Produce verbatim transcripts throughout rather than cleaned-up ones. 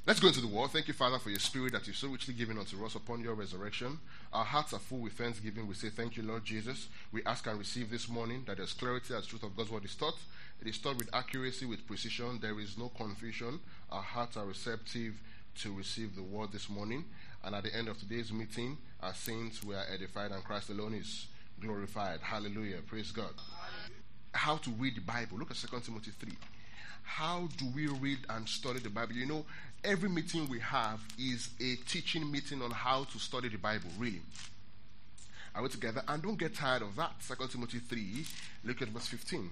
Let's go into the word. Thank you, Father, for your spirit that you've so richly given unto us upon your resurrection. Our hearts are full with thanksgiving. We say thank you, Lord Jesus. We ask and receive this morning that there's clarity as truth of God's word is taught. It is taught with accuracy, with precision. There is no confusion. Our hearts are receptive to receive the word this morning. And at the end of today's meeting, as saints, we are edified and Christ alone is glorified. Hallelujah. Praise God. How to read the Bible. Look at Second Timothy three. How do we read and study the Bible? You know, every meeting we have is a teaching meeting on how to study the Bible, really. Are we together? And don't get tired of that. Second Timothy three, look at verse fifteen.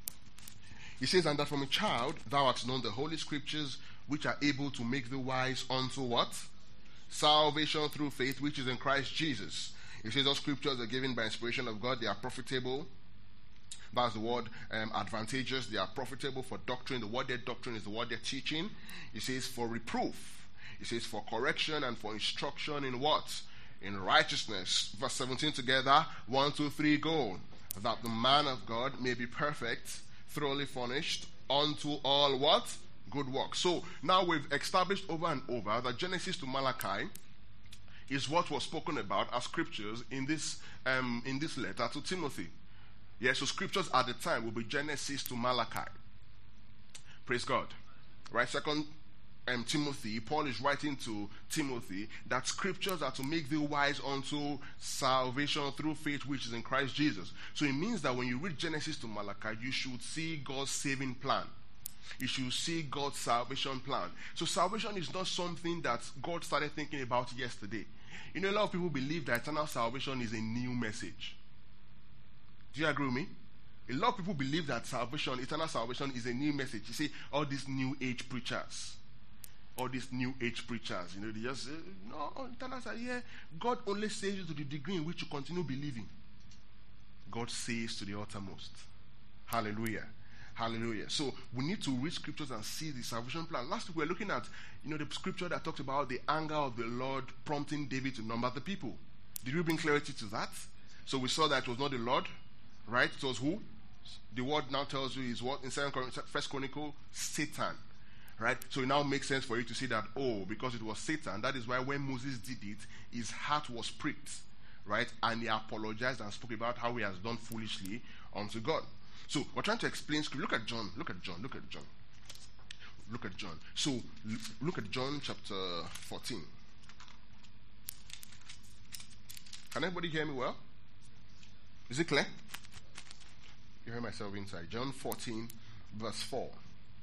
He says, and that from a child thou hast known the holy scriptures, which are able to make thee wise unto what? Salvation through faith, which is in Christ Jesus. He says, all scriptures are given by inspiration of God. They are profitable. That's the word um, advantageous. They are profitable for doctrine. The word they're doctrine is the word they're teaching. It says for reproof. It says for correction and for instruction in what? In righteousness. Verse seventeen together. One, two, three, go. That the man of God may be perfect, thoroughly furnished, unto all what? Good works. So now we've established over and over that Genesis to Malachi is what was spoken about as scriptures in this um, in this letter to Timothy. Yeah, so scriptures at the time will be Genesis to Malachi. Praise God. Right, second um, Timothy, Paul is writing to Timothy that scriptures are to make thee wise unto salvation through faith which is in Christ Jesus. So it means that when you read Genesis to Malachi, you should see God's saving plan. You should see God's salvation plan. So salvation is not something that God started thinking about yesterday. You know, a lot of people believe that eternal salvation is a new message. Do you agree with me? A lot of people believe that salvation, eternal salvation, is a new message. You see, all these new age preachers, all these new age preachers, you know, they just say, no, eternal salvation, yeah, God only saves you to the degree in which you continue believing. God saves to the uttermost. Hallelujah. Hallelujah. So we need to read scriptures and see the salvation plan. Last week we were looking at, you know, the scripture that talks about the anger of the Lord prompting David to number the people. Did we bring clarity to that? So we saw that it was not the Lord. Right? It was who? The word now tells you is what? In First Chronicle, Satan. Right? So it now makes sense for you to see that, oh, because it was Satan, that is why when Moses did it, his heart was pricked. Right? And he apologized and spoke about how he has done foolishly unto God. So we're trying to explain scripture. Look at John. Look at John. Look at John. Look at John. So look at John chapter fourteen. Can everybody hear me well? Is it clear? You hear myself inside. John fourteen, verse four.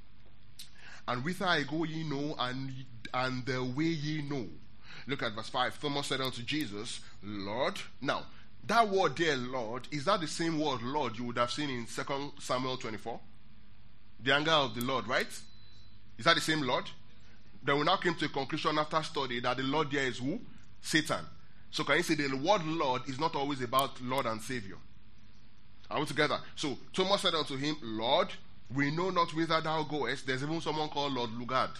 And whither I go ye know, and, and the way ye know. Look at verse five. Thomas said unto Jesus, Lord. Now, that word there, Lord, is that the same word, Lord, you would have seen in Second Samuel twenty-four? The anger of the Lord, right? Is that the same Lord? Then we now came to a conclusion after study that the Lord there is who? Satan. So can you say the word Lord is not always about Lord and Savior? Are we together? So Thomas said unto him, Lord, we know not whither thou goest. There's even someone called Lord Lugard.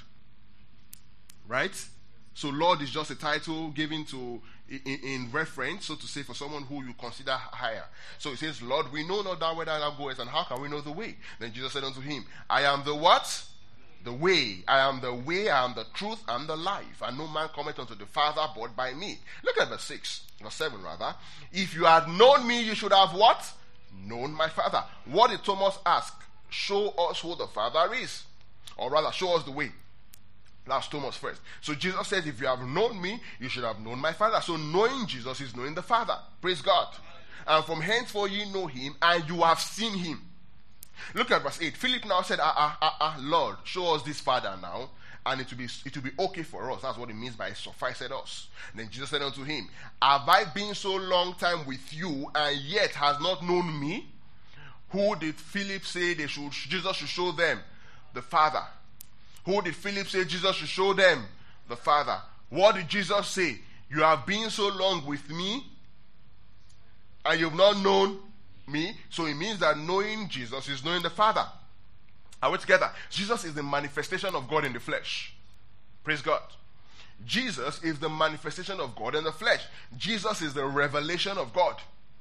Right? So Lord is just a title given to in, in reference, so to say, for someone who you consider higher. So it says, Lord, we know not thou whither thou goest, and how can we know the way? Then Jesus said unto him, I am the what? The way. I am the way, I am the truth, I am the life. And no man cometh unto the Father but by me. Look at verse six, verse seven rather. If you had known me, you should have what? Known my Father. What did Thomas ask? Show us who the Father is. Or rather, show us the way. That's Thomas first. So Jesus says, if you have known me, you should have known my Father. So knowing Jesus is knowing the Father. Praise God. And from henceforth ye know him, and you have seen him. Look at verse eight. Philip now said, ah, ah, ah, ah, Lord, show us this Father now, and it will be it will be okay for us. That's what it means by sufficed us. And then Jesus said unto him, have I been so long time with you, and yet has not known me? Who did Philip say they should Jesus should show them? The Father. Who did Philip say Jesus should show them? The Father. What did Jesus say? You have been so long with me, and you've not known me. So it means that knowing Jesus is knowing the Father. Are we together? Jesus is the manifestation of God in the flesh. Praise God. Jesus is the manifestation of God in the flesh. Jesus is the revelation of God.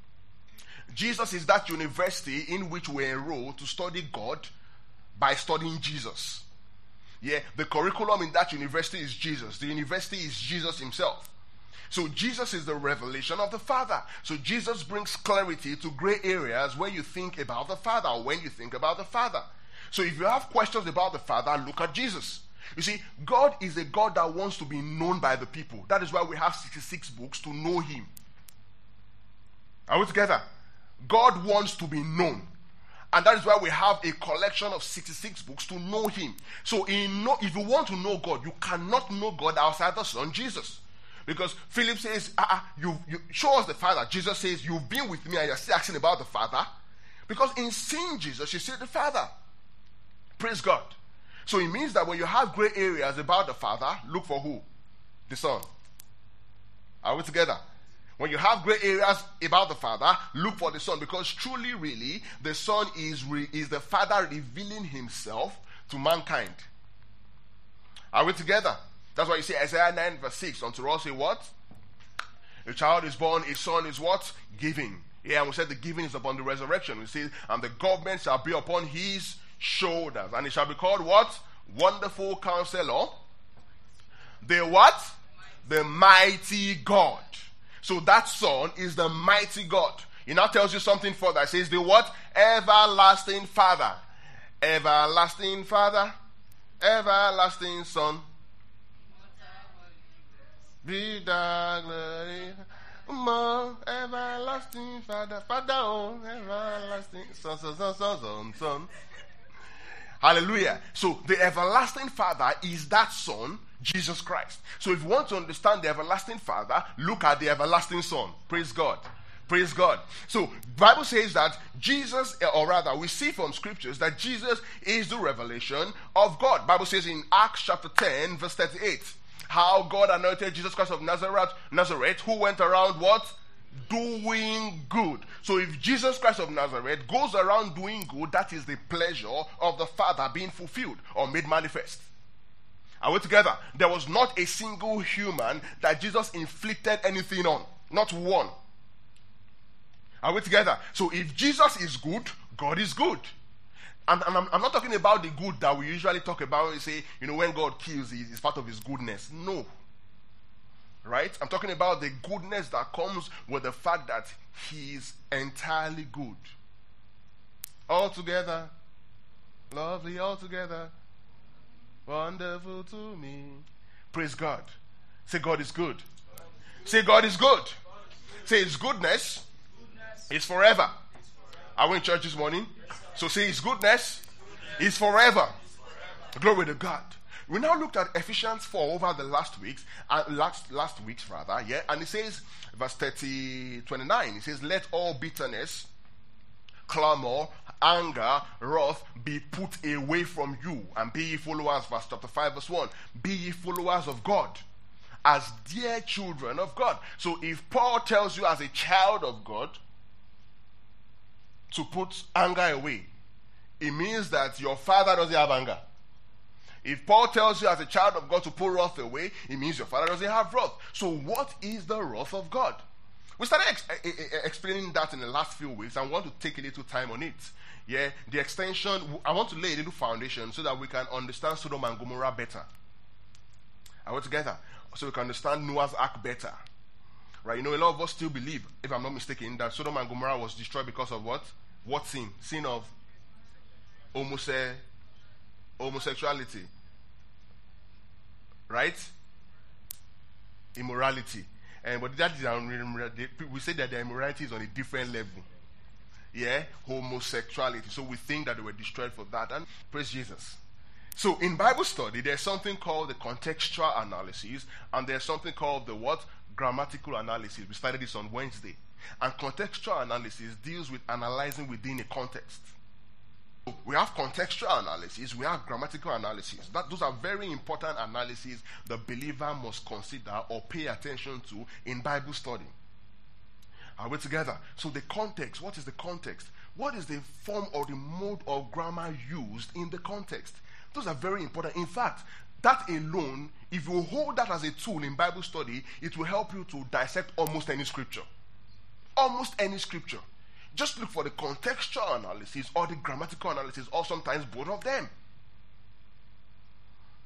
Jesus is that university in which we enroll to study God by studying Jesus. Yeah, the curriculum in that university is Jesus. The university is Jesus himself. So Jesus is the revelation of the Father. So Jesus brings clarity to gray areas where you think about the Father or when you think about the Father. So if you have questions about the Father, look at Jesus. You see, God is a God that wants to be known by the people. That is why we have sixty-six books to know him. Are we together? God wants to be known. And that is why we have a collection of sixty-six books to know him. So in no, if you want to know God, you cannot know God outside the Son, Jesus. Because Philip says, uh-uh, you, you show us the Father. Jesus says, you've been with me and you're still asking about the Father. Because in seeing Jesus, you see the Father. Praise God. So it means that when you have gray areas about the Father, look for who? The Son. Are we together? When you have gray areas about the Father, look for the Son. Because truly, really, the Son is, re- is the Father revealing himself to mankind. Are we together? That's why you see Isaiah nine verse six. Unto us say what? A child is born, a son is what? Given. Yeah, and we said the giving is upon the resurrection. We see, and the government shall be upon his shoulders. And it shall be called what? Wonderful Counselor. The what? The mighty God. So that Son is the mighty God. It now tells you something further. It says the what? Everlasting Father. Everlasting Father. Everlasting Son. Be the glory. More everlasting Father. Father, oh, everlasting Son, Son, Son, Son, Son, Son. Hallelujah. So the everlasting Father is that Son, Jesus Christ. So if you want to understand the everlasting Father, look at the everlasting Son. Praise God. Praise God. So the Bible says that Jesus, or rather we see from scriptures that Jesus is the revelation of God. The Bible says in Acts chapter ten verse thirty-eight, how God anointed Jesus Christ of Nazareth, Nazareth, who went around what? Doing good. So if Jesus Christ of Nazareth goes around doing good, that is the pleasure of the Father being fulfilled or made manifest. Are we together? There was not a single human that Jesus inflicted anything on. Not one. Are we together? So if Jesus is good, God is good. And, and I'm, I'm not talking about the good that we usually talk about when we say, you know, when God kills, it's part of his goodness. No. Right? I'm talking about the goodness that comes with the fact that he is entirely good. Altogether, lovely altogether, wonderful to me. Praise God. Say God is good. Say God is good. Say his goodness is forever. Are we in church this morning? So say his goodness is forever. Glory to God. We now looked at Ephesians four over the last weeks, uh, last last weeks rather, yeah, and it says, verse thirty, twenty-nine, it says, let all bitterness, clamor, anger, wrath be put away from you, and be ye followers, verse chapter five, verse one, be ye followers of God, as dear children of God. So if Paul tells you as a child of God to put anger away, it means that your father doesn't have anger. If Paul tells you as a child of God to put wrath away, it means your father doesn't have wrath. So what is the wrath of God? We started ex- explaining that in the last few weeks. I want to take a little time on it. Yeah, the extension, I want to lay a little foundation so that we can understand Sodom and Gomorrah better. Are we together? So we can understand Noah's Ark better. Right? You know, a lot of us still believe, if I'm not mistaken, that Sodom and Gomorrah was destroyed because of what? What sin? Sin of homose- homosexuality. Right? Immorality. And but that is, we say that the immorality is on a different level. Yeah? Homosexuality. So we think that they were destroyed for that. And praise Jesus. So in Bible study, there's something called the contextual analysis, and there's something called the what? Grammatical analysis. We started this on Wednesday. And contextual analysis deals with analyzing within a context. We have contextual analysis, we have grammatical analysis. That, those are very important analyses the believer must consider or pay attention to in Bible study. Are we together? So the context, what is the context? What is the form or the mode of grammar used in the context? Those are very important. In fact, that alone, if you hold that as a tool in Bible study, it will help you to dissect almost any scripture. Almost any scripture. Just look for the contextual analysis or the grammatical analysis, or sometimes both of them.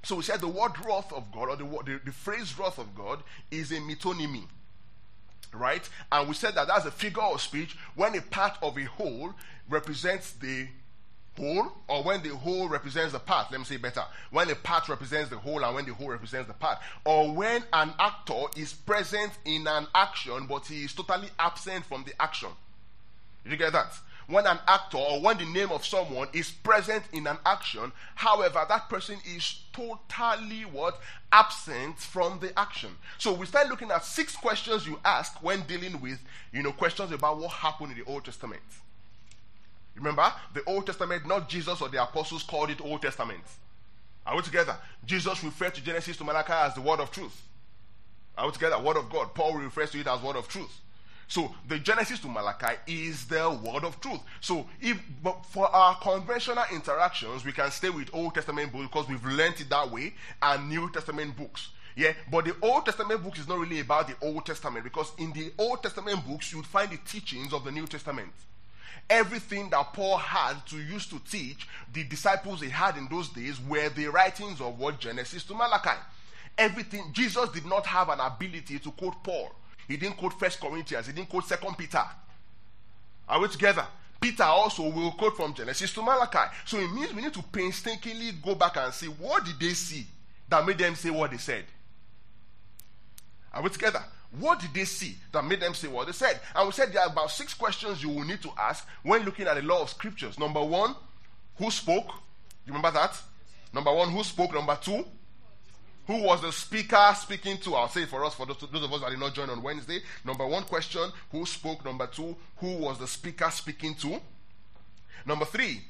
So we said the word wrath of God, or the, the, the phrase wrath of God, is a metonymy. Right? And we said that that's a figure of speech when a part of a whole represents the whole, or when the whole represents the part. Let me say better. When a part represents the whole and when the whole represents the part. Or when an actor is present in an action but he is totally absent from the action. Did you get that? When an actor, or when the name of someone is present in an action, however, that person is totally what? Absent from the action. So we start looking at six questions you ask when dealing with, you know, questions about what happened in the Old Testament. Remember, the Old Testament, not Jesus or the apostles called it Old Testament. Are we together? Jesus referred to Genesis to Malachi as the word of truth. Are we together? Word of God. Paul refers to it as word of truth. So the Genesis to Malachi is the word of truth. So if but for our conventional interactions, we can stay with Old Testament books because we've learned it that way, and New Testament books. Yeah, but the Old Testament books is not really about the Old Testament, because in the Old Testament books, you'd find the teachings of the New Testament. Everything that Paul had to use to teach the disciples he had in those days were the writings of what? Genesis to Malachi. Everything. Jesus did not have an ability to quote Paul. He didn't quote First Corinthians. He didn't quote Second Peter. Are we together? Peter also will quote from Genesis to Malachi. So it means we need to painstakingly go back and see, what did they see that made them say what they said? Are we together? What did they see that made them say what they said? And we said there are about six questions you will need to ask when looking at the law of scriptures. Number one, who spoke? You remember that? Number one, who spoke? Number two, who was the speaker speaking to? I'll say it for us, for those, those of us that did not join on Wednesday. Number one question, who spoke? Number two, who was the speaker speaking to? Number three,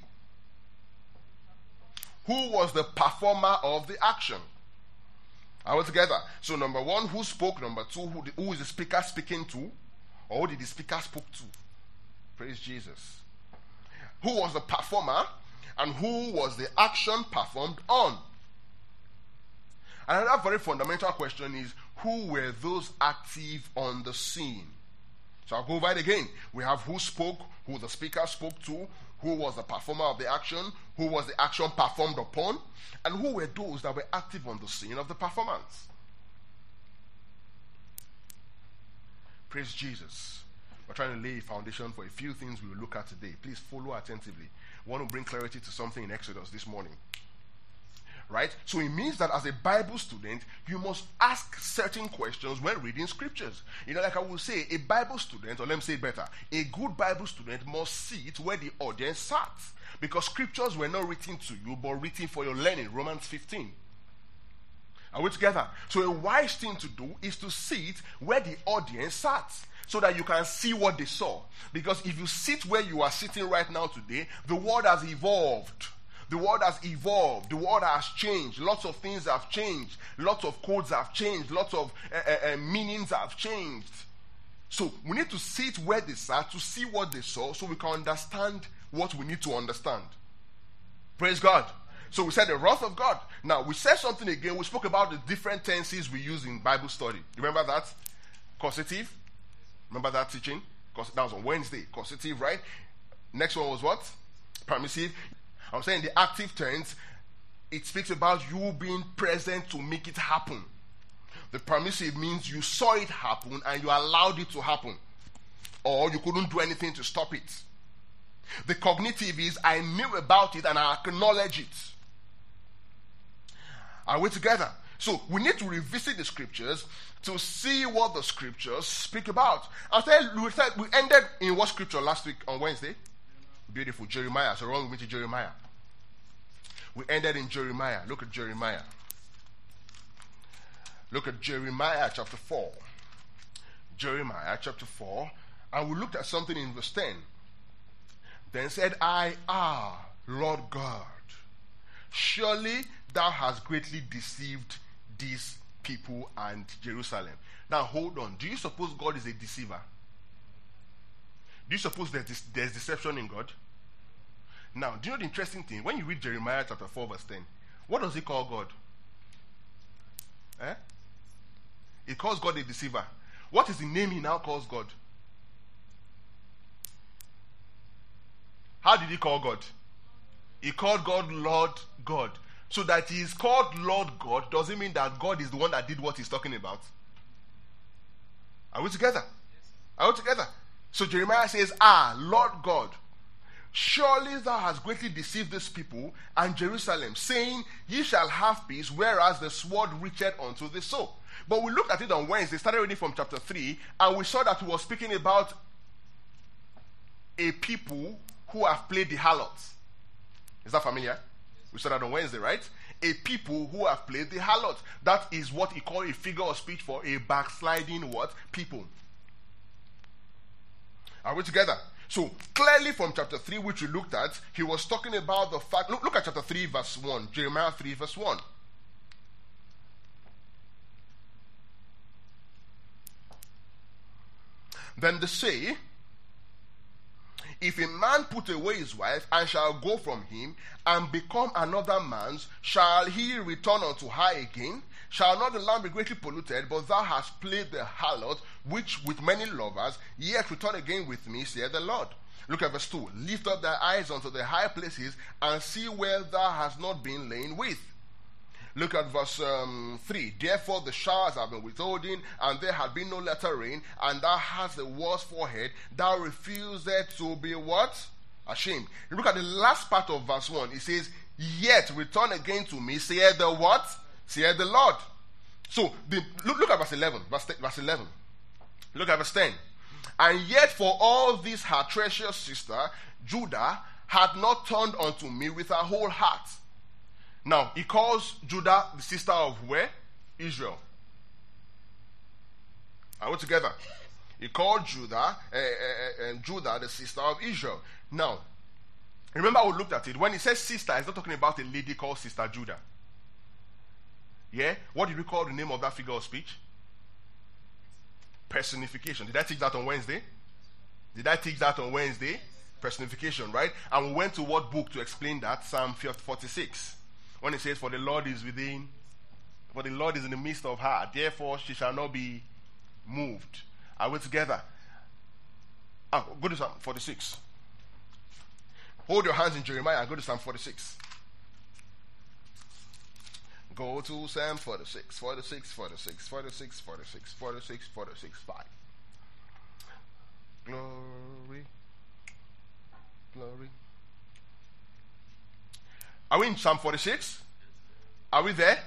who was the performer of the action? Are we together? So number one, who spoke? Number two, who, the, who is the speaker speaking to? Or who did the speaker spoke to? Praise Jesus. Who was the performer? And who was the action performed on? Another very fundamental question is, who were those active on the scene? So I'll go over it again. We have who spoke, who the speaker spoke to, who was the performer of the action, who was the action performed upon, and who were those that were active on the scene of the performance. Praise Jesus. We're trying to lay a foundation for a few things we will look at today. Please follow attentively. We want to bring clarity to something in Exodus this morning. Right? So it means that as a Bible student, you must ask certain questions when reading scriptures. You know, like I will say, a Bible student, or let me say it better, a good Bible student must sit where the audience sat. Because scriptures were not written to you, but written for your learning. Romans fifteen. Are we together? So a wise thing to do is to sit where the audience sat, so that you can see what they saw. Because if you sit where you are sitting right now today, the world has evolved. The world has evolved. The world has changed. Lots of things have changed. Lots of codes have changed. Lots of uh, uh, meanings have changed. So we need to sit where they sat to see what they saw, so we can understand what we need to understand. Praise God. So we said the wrath of God. Now we said something again. We spoke about the different tenses we use in Bible study. Remember that? Causative. Remember that teaching? That was on Wednesday. Causative, right? Next one was what? Permissive. I'm saying the active tense, it speaks about you being present to make it happen. The permissive means you saw it happen and you allowed it to happen. Or you couldn't do anything to stop it. The cognitive is I knew about it and I acknowledge it. Are we together? So we need to revisit the scriptures to see what the scriptures speak about. I said we, said we ended in what scripture last week on Wednesday? Beautiful. Jeremiah. So wrong with me to Jeremiah. We ended in Jeremiah. Look at Jeremiah. Look at Jeremiah chapter four. Jeremiah chapter four. And we looked at something in verse ten. Then said I, ah, Lord God, surely thou hast greatly deceived these people and Jerusalem. Now hold on. Do you suppose God is a deceiver? Do you suppose there's, there's deception in God? Now, do you know the interesting thing? When you read Jeremiah chapter four verse ten, what does he call God? Eh? He calls God a deceiver. What is the name he now calls God? How did he call God? He called God Lord God. So that he is called Lord God doesn't mean that God is the one that did what he's talking about. Are we together? Are we together? So Jeremiah says, ah, Lord God, surely thou hast greatly deceived this people and Jerusalem, saying, ye shall have peace, whereas the sword reacheth unto the soul. But we looked at it on Wednesday, started reading from chapter three, and we saw that he was speaking about a people who have played the harlots. Is that familiar? We saw that on Wednesday, right? A people who have played the harlot. That is what he called a figure of speech for a backsliding what? People. Are we together? So, clearly from chapter three, which we looked at, he was talking about the fact... Look, look at chapter three, verse one. Jeremiah three, verse one. Then they say, if a man put away his wife, and shall go from him, and become another man's, shall he return unto her again? Shall not the land be greatly polluted? But thou hast played the harlot, which with many lovers, yet return again with me, saith the Lord. Look at verse two. Lift up thy eyes unto the high places, and see where thou hast not been lain with. Look at verse um, three. Therefore the showers have been withholding, and there had been no latter rain, and thou hast a worse forehead. Thou refused to be what? Ashamed. Look at the last part of verse one. It says, yet return again to me, saith the what? Saith the Lord. So, the, look, look at verse eleven. Verse, verse eleven. Look at verse ten. And yet for all this her treacherous sister, Judah, had not turned unto me with her whole heart. Now, he calls Judah the sister of where? Israel. Are we together? He called Judah, uh, uh, uh, Judah the sister of Israel. Now, remember we looked at it. When he says sister, he's not talking about a lady called Sister Judah. Yeah? What did we call the name of that figure of speech? Personification. Did I teach that on Wednesday? Did I teach that on Wednesday? Personification, right? And we went to what book to explain that? Psalm forty-six. When it says, for the Lord is within, for the Lord is in the midst of her, therefore she shall not be moved. Are we together? Ah, go to Psalm forty-six. Hold your hands in Jeremiah and go to Psalm forty-six. Go to Psalm forty-six, forty-six, forty-six, forty-six, forty-six, forty-six, forty-six, five. Glory. Glory. Are we in Psalm forty-six? Are we there?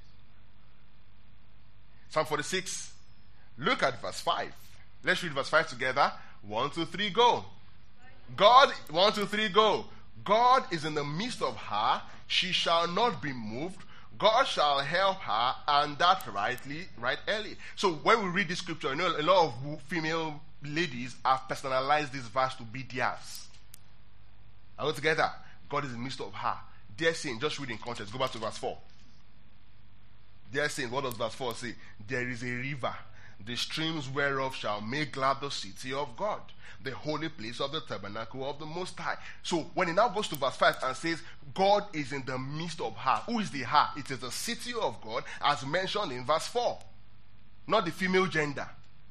Psalm forty-six. Look at verse five. Let's read verse five together. One, two, three, go. God, one, two, three, go. God is in the midst of her. She shall not be moved. God shall help her, and that rightly, right early. So when we read this scripture, you know, a lot of female ladies have personalized this verse to be theirs. Are we together? God is in the midst of her. Dear saint, just read in context. Go back to verse four. Dear saint, what does verse four say? There is a river, the streams whereof shall make glad the city of God, the holy place of the tabernacle of the Most High. So when he now goes to verse five and says, God is in the midst of her. Who is the her? It is the city of God as mentioned in verse four. Not the female gender.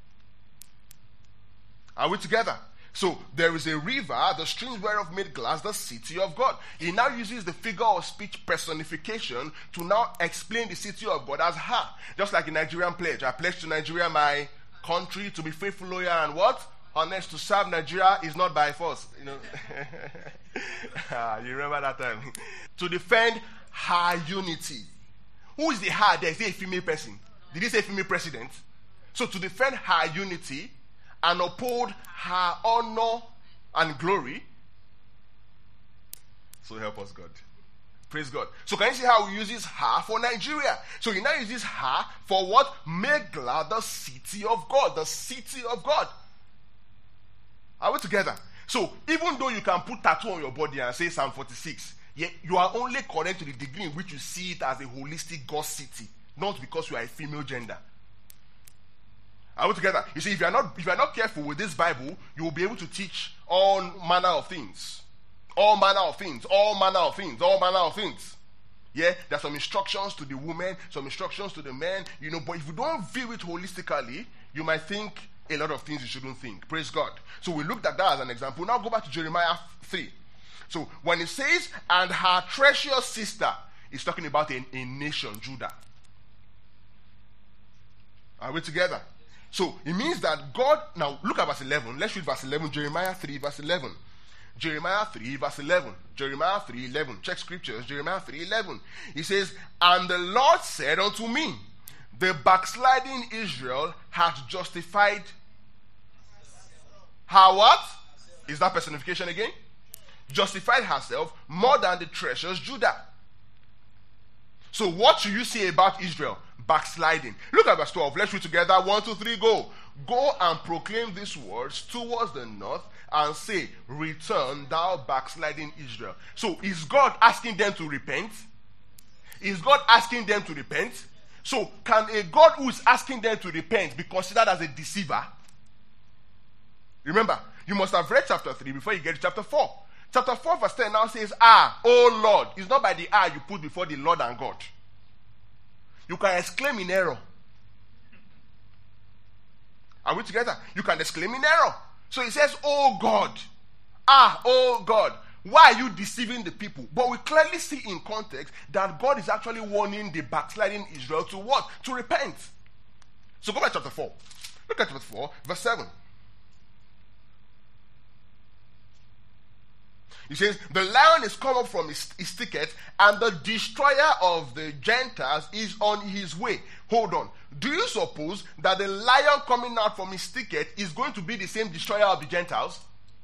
Are we together? So there is a river, the streams whereof made glad the city of God. He now uses the figure of speech personification to now explain the city of God as her. Just like the Nigerian pledge. I pledge to Nigeria my country to be faithful, loyal, and what? Honest. To serve Nigeria is not by force. You know. You remember that time? To defend her unity. Who is the her there? Is it a female person? Did he say female president? So to defend her unity and uphold her honor and glory. So help us, God. Praise God. So can you see how he uses her for Nigeria? So he now uses her for what? Make glad the city of God. The city of God. Are we together? So even though you can put tattoo on your body and say Psalm forty-six, yet you are only correct to the degree in which you see it as a holistic God city, not because you are a female gender. Are we together? You see, if you are not if you are not careful with this Bible, you will be able to teach all manner of things. All manner of things. All manner of things. All manner of things. Yeah, there are some instructions to the women, some instructions to the men, you know, but if you don't view it holistically, you might think a lot of things you shouldn't think. Praise God. So we looked at that as an example. Now go back to Jeremiah three. So when it says, and her treacherous sister, It's talking about a, a nation, Judah. Are we together? So it means that God, now look at verse eleven. Let's read verse eleven, Jeremiah three, verse eleven. Jeremiah three, verse eleven. Jeremiah three, eleven. Check scriptures. Jeremiah three, eleven. He says, and the Lord said unto me, the backsliding Israel hath justified her what? Is that personification again? Justified herself more than the treasures Judah. So what should you say about Israel? Backsliding. Look at verse twelve. Let's read together. One, two, three, go. Go and proclaim these words towards the north and say, return thou backsliding Israel. So is God asking them to repent? Is God asking them to repent? So can a God who is asking them to repent be considered as a deceiver? Remember, you must have read chapter three before you get to chapter four. Chapter four verse ten now says, ah, oh Lord. It's not by the ah you put before the Lord and God. You can exclaim in error. Are we together? You can exclaim in error. So it says, oh God. Ah, oh God. Why are you deceiving the people? But we clearly see in context that God is actually warning the backsliding Israel to what? To repent. So go back to chapter four. Look at chapter four, verse seven. He says, the lion is come up from his, his thicket, and the destroyer of the Gentiles is on his way. Hold on. Do you suppose that the lion coming out from his thicket is going to be the same destroyer of the Gentiles?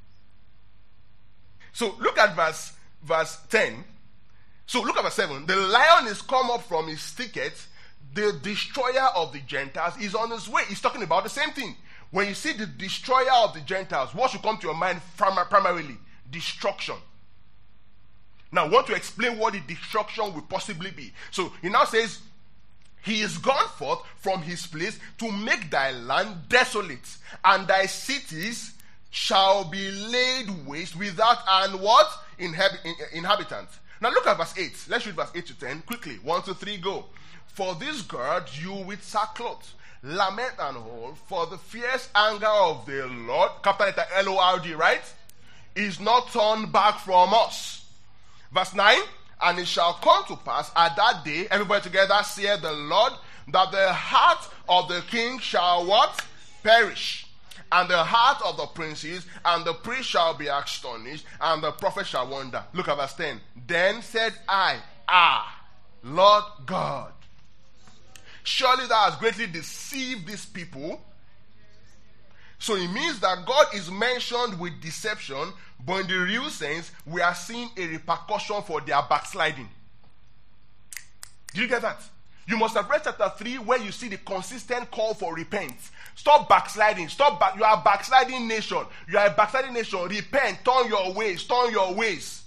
So look at verse, verse ten. So look at verse seven. The lion is come up from his thicket. The destroyer of the Gentiles is on his way. He's talking about the same thing. When you see the destroyer of the Gentiles, what should come to your mind primarily? Destruction. Now I want to explain what the destruction will possibly be. So he now says, he is gone forth from his place to make thy land desolate, and thy cities shall be laid waste without an what? Inhab- in, inhabitant. Now look at verse eight. Let's read verse eight to ten quickly. One, two, three, go. For this gird you with sackcloth, lament and howl, for the fierce anger of the Lord, capital letter L O R D, right? Is not turned back from us. Verse nine, and it shall come to pass at that day, everybody together, saith the Lord, that the heart of the king shall what? Perish. And the heart of the princes and the priest shall be astonished, and the prophet shall wonder. Look at verse ten. Then said I, ah, Lord God, surely thou hast greatly deceived these people. So it means that God is mentioned with deception, but in the real sense, we are seeing a repercussion for their backsliding. Did you get that? You must have read chapter three where you see the consistent call for repent. Stop backsliding. Stop back. You are a backsliding nation. You are a backsliding nation. Repent. Turn your ways. Turn your ways.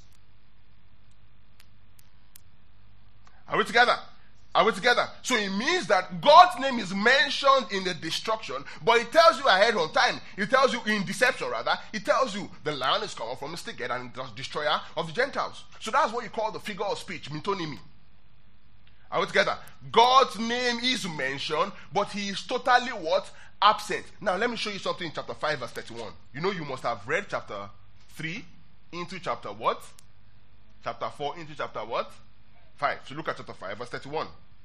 Are we together? Are we together? So it means that God's name is mentioned in the destruction, but it tells you ahead on time. It tells you in deception, rather. It tells you the lion is coming from the thicket and the destroyer of the Gentiles. So that's what you call the figure of speech, metonymy. Are we together? God's name is mentioned, but he is totally what? Absent. Now let me show you something in chapter five, verse thirty-one. You know you must have read chapter three into chapter what? Chapter four into chapter what? five. So look at chapter five, verse thirty-one.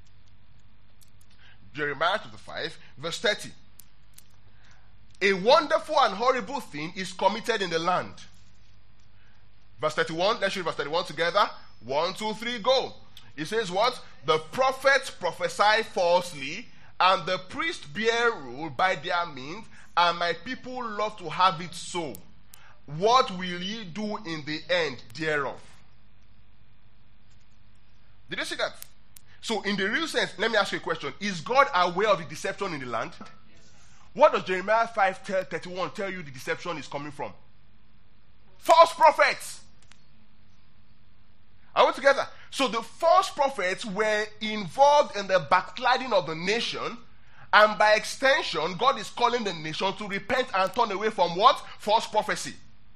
Jeremiah chapter five, verse thirty. A wonderful and horrible thing is committed in the land. Verse thirty-one, let's read verse thirty-one together. One, two, three, go. It says what? The prophets prophesy falsely, and the priests bear rule by their means, and my people love to have it so. What will ye do in the end thereof? Did you see that? So in the real sense, let me ask you a question. Is God aware of the deception in the land? Yes. What does Jeremiah five thirty-one tell you the deception is coming from? False prophets. Are we together? So the false prophets were involved in the backsliding of the nation, and by extension, God is calling the nation to repent and turn away from what? False prophecy.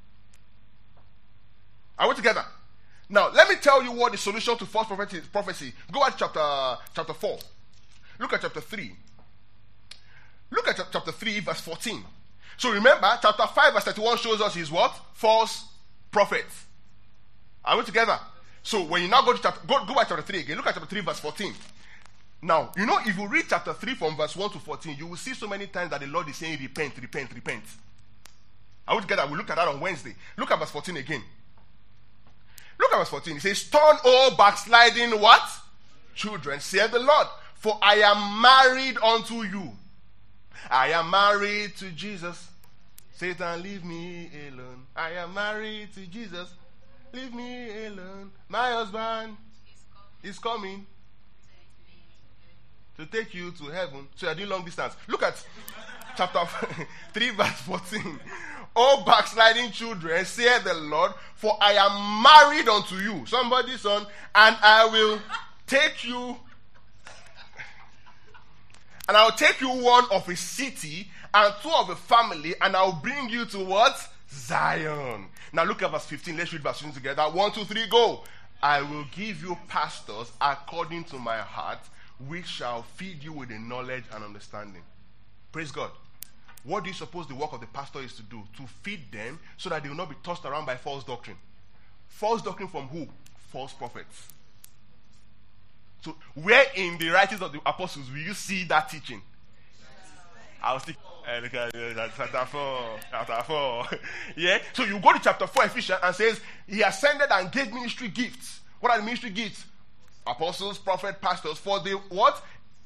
Are we together? Now, let me tell you what the solution to false prophecy. Go at chapter, chapter four. Look at chapter three. Look at chapter three, verse fourteen. So remember, chapter five, verse thirty-one shows us his what? False prophets. Are we together? So when you now go to chapter, go, go back to chapter three again. Look at chapter three, verse fourteen. Now, you know, if you read chapter three from verse one to fourteen, you will see so many times that the Lord is saying, repent, repent, repent. I would get that. We looked at that on Wednesday. Look at verse fourteen again. Look at verse fourteen. It says, turn all backsliding what? Children, saith the Lord, for I am married unto you. I am married to Jesus. Satan, leave me alone. I am married to Jesus. Leave me alone. My husband is coming to take you to heaven. So you're doing long distance. Look at chapter three, verse fourteen. O backsliding children, saith the Lord, for I am married unto you. Somebody's son, and I will take you, and I will take you one of a city and two of a family, and I will bring you to what? Zion. Now look at verse fifteen. Let's read verse fifteen together. One, two, three, go. I will give you pastors according to my heart, which shall feed you with the knowledge and understanding. Praise God. What do you suppose the work of the pastor is to do? To feed them so that they will not be tossed around by false doctrine. False doctrine from who? False prophets. So where in the writings of the apostles will you see that teaching? I was thinking, uh, look at uh, chapter four, chapter four. Yeah. So you go to chapter four, Ephesians, and says he ascended and gave ministry gifts. What are the ministry gifts? Apostles, prophets, pastors, for the what?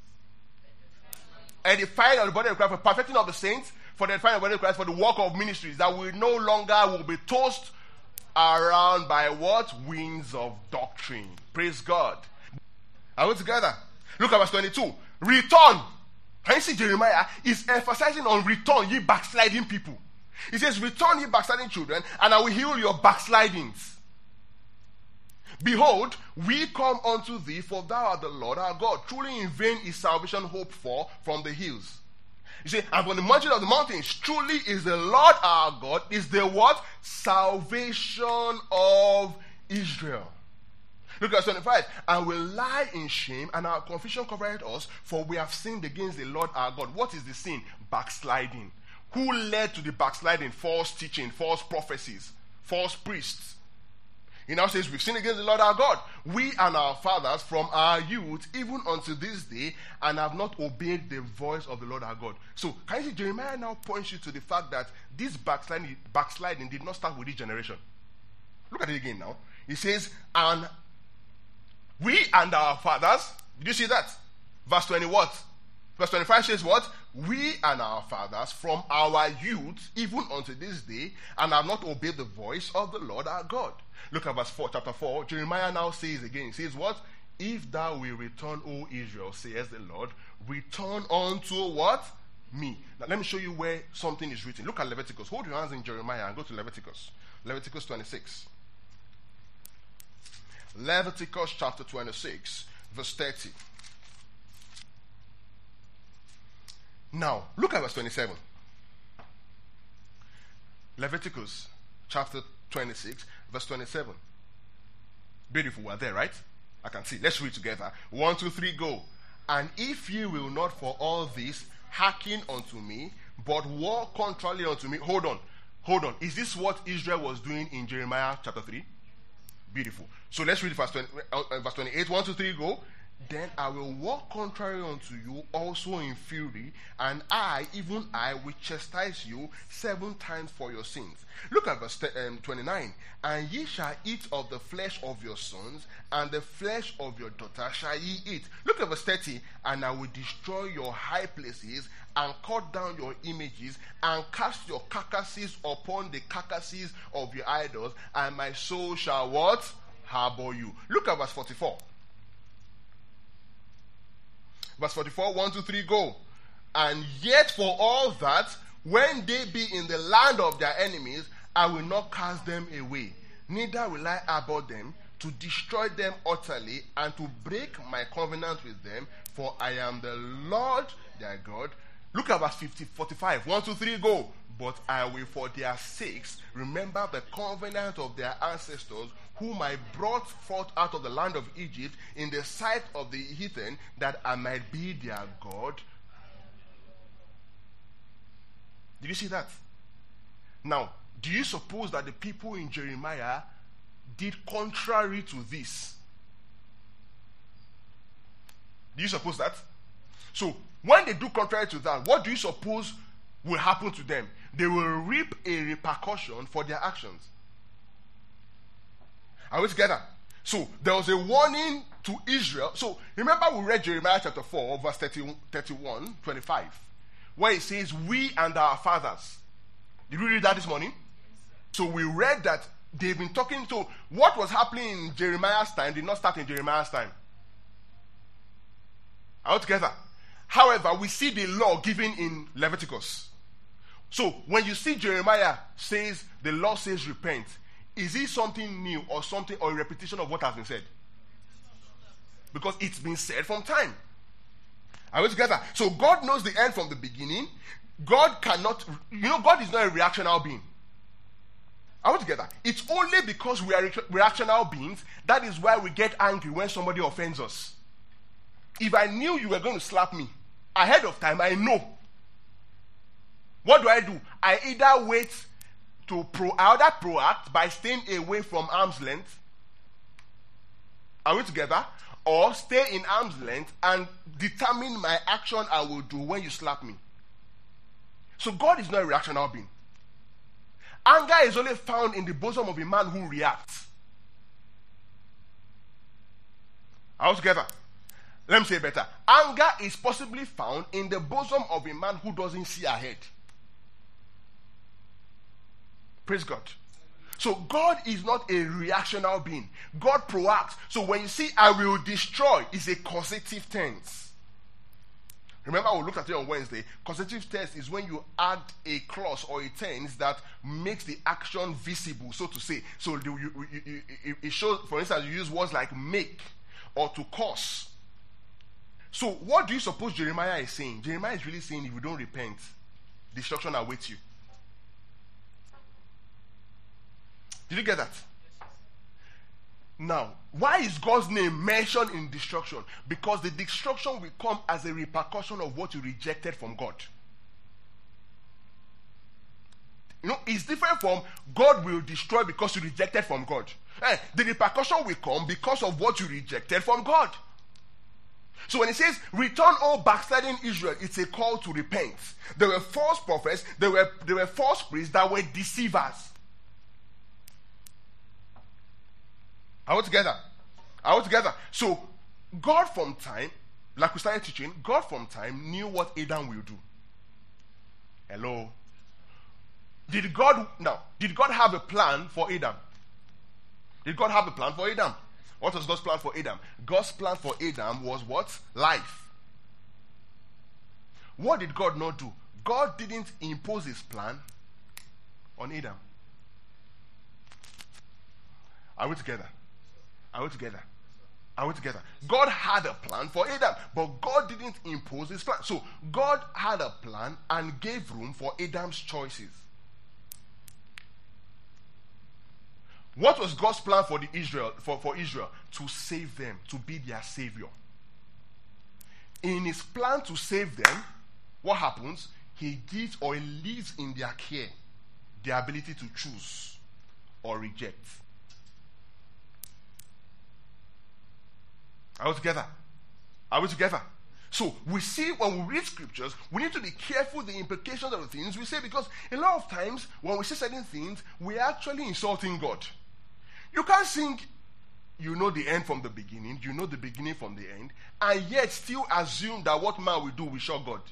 Edifying of the body of Christ, for perfecting of the saints, for the edifying of the body of Christ, for the work of ministries, that we no longer will be tossed around by what? Winds of doctrine. Praise God. Are we together? Look at verse twenty-two. Return. Can you see Jeremiah is emphasizing on return, ye backsliding people. He says, return, ye backsliding children, and I will heal your backslidings. Behold, we come unto thee, for thou art the Lord our God. Truly in vain is salvation hoped for from the hills. You see, and from the mountain of the mountains, truly is the Lord our God, is the what? Salvation of Israel. Look at twenty-five. And we lie in shame, and our confusion covereth us, for we have sinned against the Lord our God. What is the sin? Backsliding. Who led to the backsliding? False teaching, false prophecies, false priests. He now says, we've sinned against the Lord our God. We and our fathers from our youth, even unto this day, and have not obeyed the voice of the Lord our God. So, can you see, Jeremiah now points you to the fact that this backsliding, backsliding did not start with this generation. Look at it again now. He says, and we and our fathers, did you see that? Verse twenty what? Verse twenty-five says what? We and our fathers from our youth, even unto this day, and have not obeyed the voice of the Lord our God. Look at verse four, chapter four. Jeremiah now says again, he says what? If thou will return, O Israel, says the Lord, return unto what? Me. Now let me show you where something is written. Look at Leviticus. Hold your hands in Jeremiah and go to Leviticus. Leviticus twenty-six. Leviticus chapter twenty-six, verse thirty. Now, look at verse twenty-seven. Leviticus chapter twenty-six, verse twenty-seven. Beautiful, we're there, right? I can see. Let's read together. One, two, three, go. And if ye will not for all this hearken unto me, but walk contrarily unto me. Hold on. Hold on. Is this what Israel was doing in Jeremiah chapter three? Beautiful. So let's read verse, twenty, uh, verse twenty-eight. One, two, three, go. Then I will walk contrary unto you also in fury, and I, even I, will chastise you seven times for your sins. Look at verse um, twenty-nine. And ye shall eat of the flesh of your sons, and the flesh of your daughter shall ye eat. Look at verse thirty. And I will destroy your high places, and cut down your images, and cast your carcasses upon the carcasses of your idols, and my soul shall what? Harbor you. Look at verse forty-four. Verse forty-four, one, two, three, go. And yet for all that, when they be in the land of their enemies, I will not cast them away, neither will I abhor them, to destroy them utterly, and to break my covenant with them, for I am the Lord their God. Look at verse fifty, forty-five, one, two, three, go. But I will for their sakes remember the covenant of their ancestors, whom I brought forth out of the land of Egypt in the sight of the heathen, that I might be their God. Did you see that? Now, do you suppose that the people in Jeremiah did contrary to this. Do you suppose that? So, when they do contrary to that, what do you suppose will happen to them? They will reap a repercussion for their actions. Are we together? So, there was a warning to Israel. So, remember we read Jeremiah chapter four, verse thirty, thirty-one, twenty-five, where it says, we and our fathers. Did we read that this morning? So, we read that they've been talking to what was happening in Jeremiah's time did not start in Jeremiah's time. Are we together? However, we see the law given in Leviticus. So, when you see Jeremiah says, the law says repent, is it something new or something or a repetition of what has been said? Because it's been said from time. Are we together? So, God knows the end from the beginning. God cannot, you know, God is not a reactional being. Are we together? It's only because we are re- reactional beings that is why we get angry when somebody offends us. If I knew you were going to slap me ahead of time, I know. What do I do? I either wait to pro, I either proact by staying away from arm's length. Are we together? Or stay in arm's length and determine my action I will do when you slap me. So God is not a reactional being. Anger is only found in the bosom of a man who reacts. Are we together? Let me say it better. Anger is possibly found in the bosom of a man who doesn't see ahead. Praise God. So God is not a reactional being. God proacts. So when you see I will destroy, it's a causative tense. Remember we looked at it on Wednesday. Causative tense is when you add a clause or a tense that makes the action visible, so to say. So you, you, you, you, it shows, for instance, you use words like make or to cause. So what do you suppose Jeremiah is saying? Jeremiah is really saying if you don't repent, destruction awaits you. Did you get that? Now, why is God's name mentioned in destruction? Because the destruction will come as a repercussion of what you rejected from God. You know, it's different from God will destroy because you rejected from God. Eh, the repercussion will come because of what you rejected from God. So when it says, return all backsliding Israel, it's a call to repent. There were false prophets, there were, there were false priests that were deceivers. Are we together? Are we together? So, God from time, like we started teaching, God from time knew what Adam will do. Hello? Did God, now, did God have a plan for Adam? Did God have a plan for Adam? What was God's plan for Adam? God's plan for Adam was what? Life. What did God not do? God didn't impose his plan on Adam. Are we together? Are we together? Are we together? God had a plan for Adam, but God didn't impose his plan. So God had a plan and gave room for Adam's choices. What was God's plan for the Israel for, for Israel? To save them, to be their savior. In his plan to save them, what happens? He gives or he leaves in their care the ability to choose or reject. Are we together? Are we together? So we see when we read scriptures, we need to be careful the implications of the things we say, because a lot of times when we say certain things, we are actually insulting God. You can't think you know the end from the beginning, you know the beginning from the end, and yet still assume that what man will do will shock God.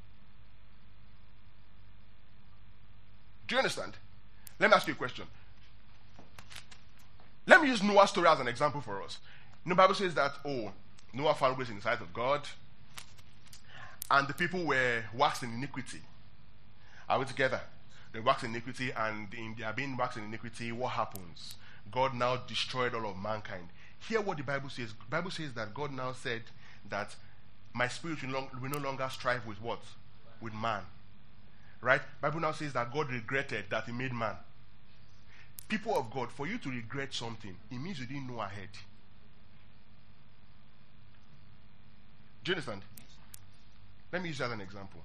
Do you understand? Let me ask you a question. Let me use Noah's story as an example for us. The Bible says that, oh, Noah found grace in the sight of God, and the people were waxed in iniquity. Are we together? They waxed in iniquity, and in their being waxed in iniquity, what happens? God now destroyed all of mankind. Hear what the Bible says. The Bible says that God now said that my spirit will, long, will no longer strive with what? With man. Right? The Bible now says that God regretted that he made man. People of God, for you to regret something, it means you didn't know ahead. Do you understand? Let me use that as an example.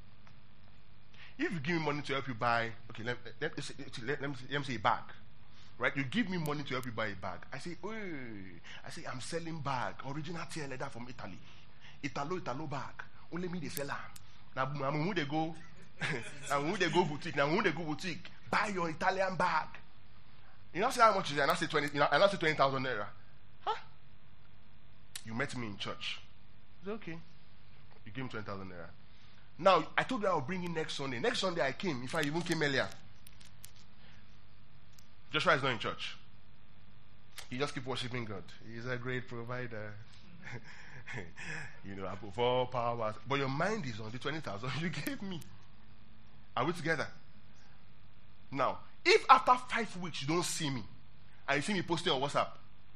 If you give me money to help you buy, okay, let, let, let, let, let, me, let me say a bag. right? You give me money to help you buy a bag. I say, hey, I say, I'm selling bag, original tear leather from Italy. Italo, Italo bag. Only me they sell them. Now, now when they go, now when they go boutique, now when they go boutique, buy your Italian bag. You know say how much is it? And I say twenty, you know, and I say twenty thousand naira. Huh? You met me in church. It's okay. You give me twenty thousand naira. Now I told you I will bring in next Sunday. Next Sunday I came. If I even came earlier. Joshua is not in church. You just keep worshiping God. He's a great provider. You know, above all powers. But your mind is on the twenty thousand you gave me. Are we together? Now, if after five weeks you don't see me, and you see me posting on WhatsApp,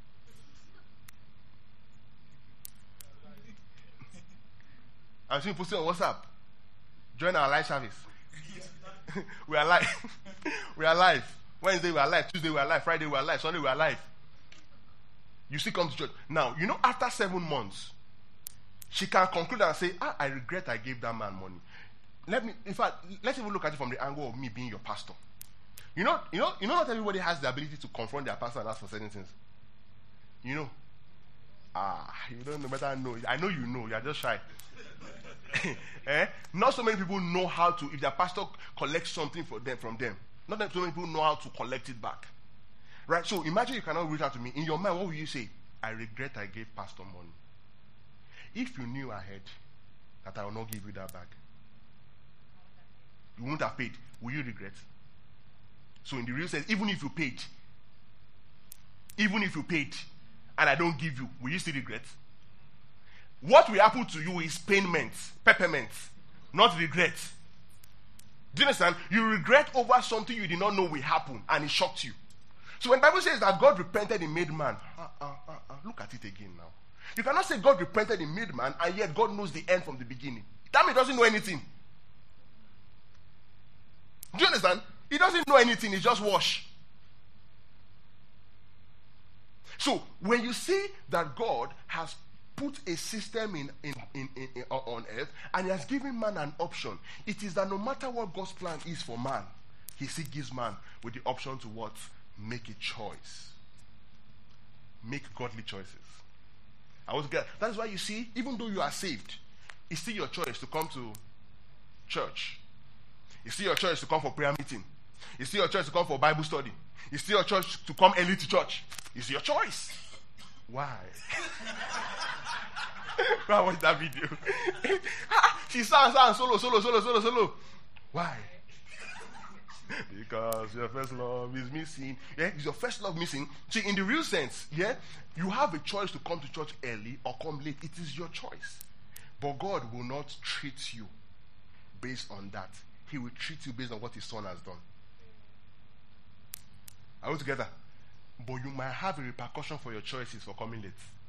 I see me posting on WhatsApp, join our live service. We are live. We are live. Wednesday we are live. Tuesday we are live. Friday we are live. Sunday we are live. You still come to church. Now, you know, after seven months, she can conclude and say, ah, I regret I gave that man money. Let me, in fact, let's even look at it from the angle of me being your pastor. You know, you know, you know, not everybody has the ability to confront their pastor and ask for certain things. You know, ah, you don't know better. I know. I know you know. You are just shy. eh? Not so many people know how to. If their pastor collects something for them from them, not that so many people know how to collect it back. Right? So imagine you cannot reach out to me. In your mind, what will you say? I regret I gave pastor money. If you knew ahead that I will not give you that bag, you wouldn't have paid. Will you regret? So in the real sense, even if you paid, even if you paid, and I don't give you, will you still regret? What will happen to you is payment, peppermint, not regret. Do you understand? You regret over something you did not know will happen, and it shocked you. So when the Bible says that God repented and made man, uh, uh, uh, uh, look at it again now. You cannot say God repented and made man, and yet God knows the end from the beginning. That means he doesn't know anything. Do you understand? He doesn't know anything. He just wash. So when you see that God has put a system in, in, in, in, in on earth, and he has given man an option, it is that no matter what God's plan is for man, he still gives man with the option to what? Make a choice. Make godly choices. I was get that is why you see, even though you are saved, it's still your choice to come to church. It's still your choice to come for prayer meeting. It's still your choice to come for Bible study. It's still your choice to come early to church. It's your choice. Why? I watched that video. She sang, sang, solo, solo, solo, solo, solo. Why? Because your first love is missing. Yeah, is your first love missing? See, in the real sense, yeah, you have a choice to come to church early or come late. It is your choice. But God will not treat you based on that. He will treat you based on what his son has done. Are we together? But you might have a repercussion for your choices for coming late.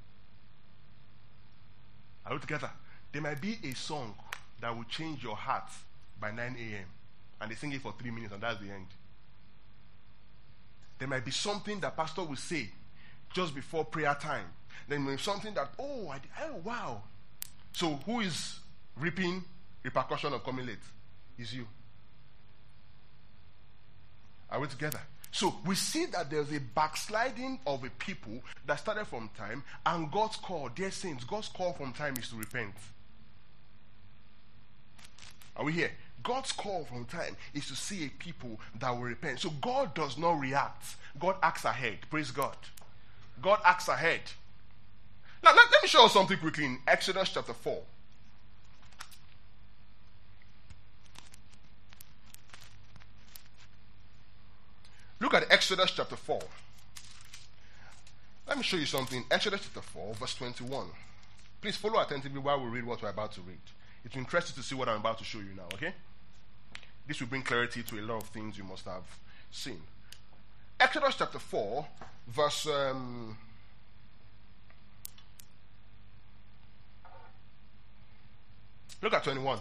Are we together? There might be a song that will change your heart by nine a.m. and they sing it for three minutes and that's the end. There might be something that pastor will say just before prayer time. Then there something that, oh, I, oh, wow. So who is reaping repercussion of coming late? Is you. Are we together? So we see that there's a backsliding of a people that started from time, and God's call, dear saints, God's call from time is to repent. Are we here? God's call from time is to see a people that will repent. So God does not react. God acts ahead. Praise God. God acts ahead. Now let, let me show you something quickly in Exodus chapter four. Look at Exodus chapter four. Let me show you something. Exodus chapter four, verse twenty-one. Please follow attentively while we read what we're about to read. It's interesting to see what I'm about to show you now, okay? This will bring clarity to a lot of things you must have seen. Exodus chapter four, verse... Um, look at twenty-one.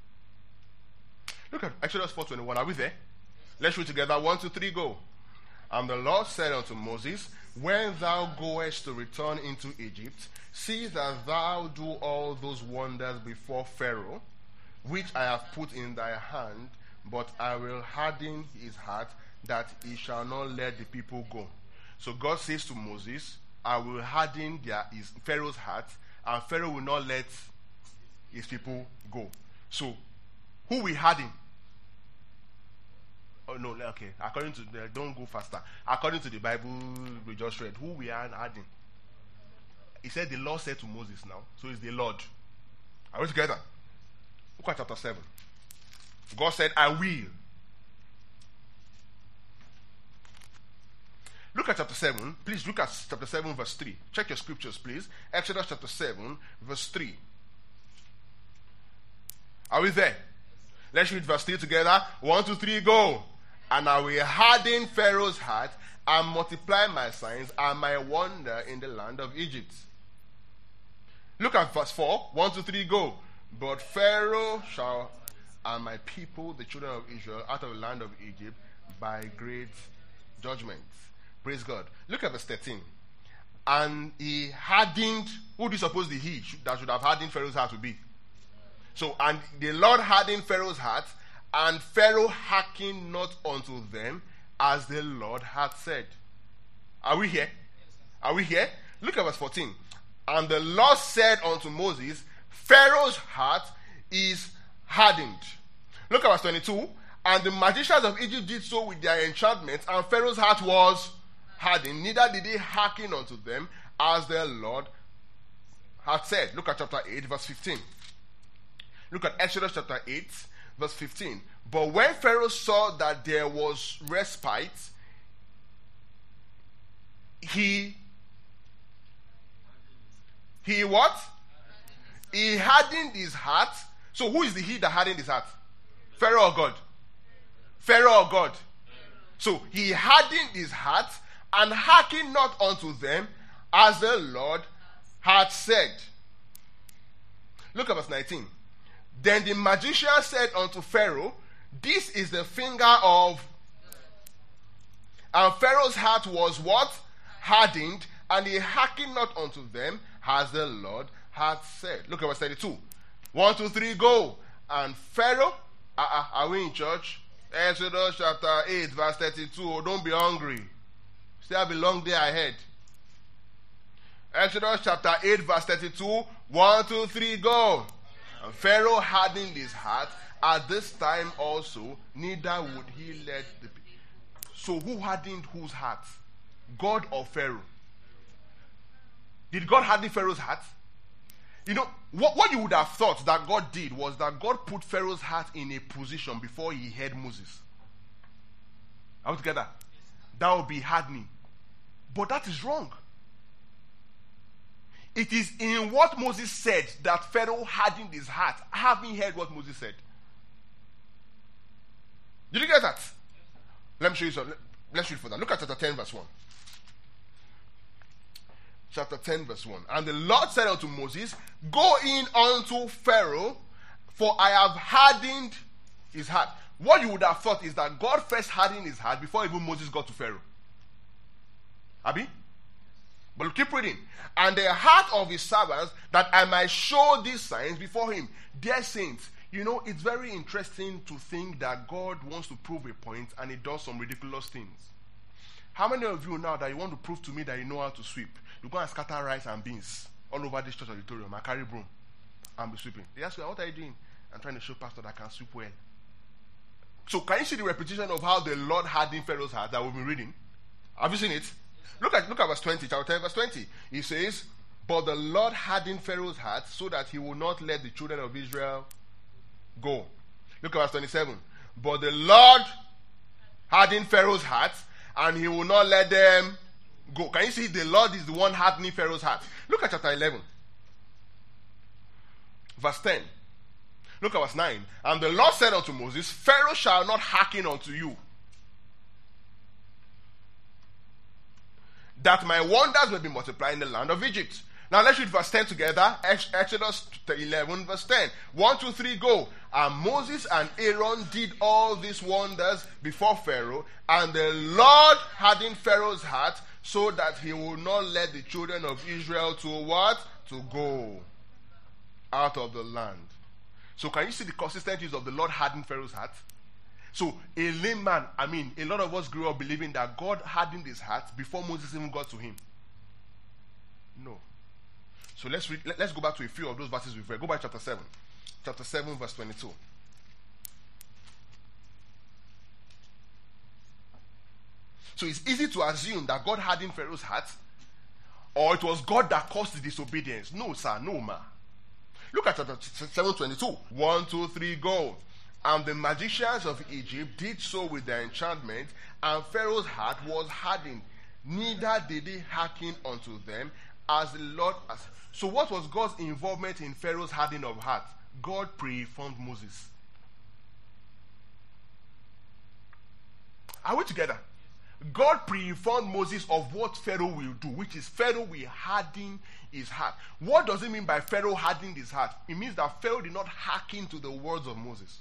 Look at Exodus four twenty-one. Are we there? Let's read together. One, two, three, go. And the Lord said unto Moses, when thou goest to return into Egypt, see that thou do all those wonders before Pharaoh, which I have put in thy hand, but I will harden his heart, that he shall not let the people go. So God says to Moses, I will harden their, his, Pharaoh's heart, and Pharaoh will not let his people go. So, who will harden? Oh no, okay. According to the, don't go faster. According to the Bible we just read, who we are hardening? He said the Lord said to Moses now, so it's the Lord. Are we together? Look at chapter seven. God said, I will. Look at chapter seven. Please look at chapter seven, verse three. Check your scriptures, please. Exodus chapter seven, verse three. Are we there? Let's read verse three together. One, two, three, go. And I will harden Pharaoh's heart and multiply my signs and my wonder in the land of Egypt. Look at verse four. One, two, three, go. But Pharaoh shall and my people, the children of Israel, out of the land of Egypt by great judgment. Praise God. Look at verse thirteen. And he hardened, who do you suppose the he that should have hardened Pharaoh's heart to be? So, and the Lord hardened Pharaoh's heart, and Pharaoh hearkened not unto them, as the Lord had said. Are we here? Are we here? Look at verse fourteen. And the Lord said unto Moses, Pharaoh's heart is hardened. Look at verse twenty-two. And the magicians of Egypt did so with their enchantments, and Pharaoh's heart was hardened, neither did he hearken unto them, as the Lord had said. Look at chapter eight, verse fifteen. Look at Exodus chapter eight, verse fifteen. But when Pharaoh saw that there was respite, he he what? He hardened his heart. So who is the he that hardened his heart? Pharaoh or God? Pharaoh or God? So he hardened his heart and hearkened not unto them, as the Lord had said. Look at verse nineteen. Then the magician said unto Pharaoh, this is the finger of... And Pharaoh's heart was what? Hardened, and he hearkened not unto them, as the Lord had said. Look at verse thirty-two. One, two, three, go. And Pharaoh... Uh-uh, are we in church? Exodus chapter eight, verse thirty-two. Oh, don't be hungry. Still have a long day ahead. Exodus chapter eight, verse thirty-two. One, two, three, go. And Pharaoh hardened his heart. At this time also, neither would he let the people. So who hardened whose heart? God or Pharaoh? Did God harden Pharaoh's heart? You know, what, what you would have thought that God did was that God put Pharaoh's heart in a position before he heard Moses. Are we together? That would be hardening. But that is wrong. It is in what Moses said that Pharaoh hardened his heart, having heard what Moses said. Did you get that? Let me show you something. Let's read further. Look at chapter ten, verse one. Chapter ten, verse one. And the Lord said unto Moses, go in unto Pharaoh, for I have hardened his heart. What you would have thought is that God first hardened his heart before even Moses got to Pharaoh. Abi? But keep reading. And the heart of his servants, that I might show these signs before him. Dear saints, you know, it's very interesting to think that God wants to prove a point and he does some ridiculous things. How many of you now that you want to prove to me that you know how to sweep, you go and scatter rice and beans all over this church auditorium, I carry broom and be sweeping? They ask you, what are you doing? I'm trying to show pastor that I can sweep well. So can you see the repetition of how the Lord hardened Pharaoh's heart that we've been reading? Have you seen it? Look at look at verse twenty, chapter ten, verse twenty. He says, but the Lord hardened Pharaoh's heart so that he will not let the children of Israel go. Look at verse twenty-seven. But the Lord hardened Pharaoh's heart, and he will not let them go. Can you see the Lord is the one hardening Pharaoh's heart? Look at chapter eleven. Verse ten. Look at verse nine. And the Lord said unto Moses, Pharaoh shall not hearken unto you, that my wonders may be multiplied in the land of Egypt. Now let's read verse ten together. Exodus eleven, verse ten. One, two, three, go. And Moses and Aaron did all these wonders before Pharaoh, and the Lord hardened Pharaoh's heart, so that he would not let the children of Israel to what? To go out of the land. So can you see the consistent use of the Lord hardened Pharaoh's heart? So a layman, I mean, a lot of us grew up believing that God hardened his heart before Moses even got to him. No. So let's read, let's go back to a few of those verses we've read. Go back to chapter seven. Chapter seven, verse twenty-two. So it's easy to assume that God hardened Pharaoh's heart, or it was God that caused the disobedience. No, sir, no, ma. Look at chapter seven, twenty-two. One, two, three, go. And the magicians of Egypt did so with their enchantment, and Pharaoh's heart was hardened. Neither did he hearken unto them as the Lord has. So what was God's involvement in Pharaoh's hardening of heart? God pre-informed Moses. Are we together? God pre-informed Moses of what Pharaoh will do, which is Pharaoh will harden his heart. What does it mean by Pharaoh hardening his heart? It means that Pharaoh did not hearken to the words of Moses.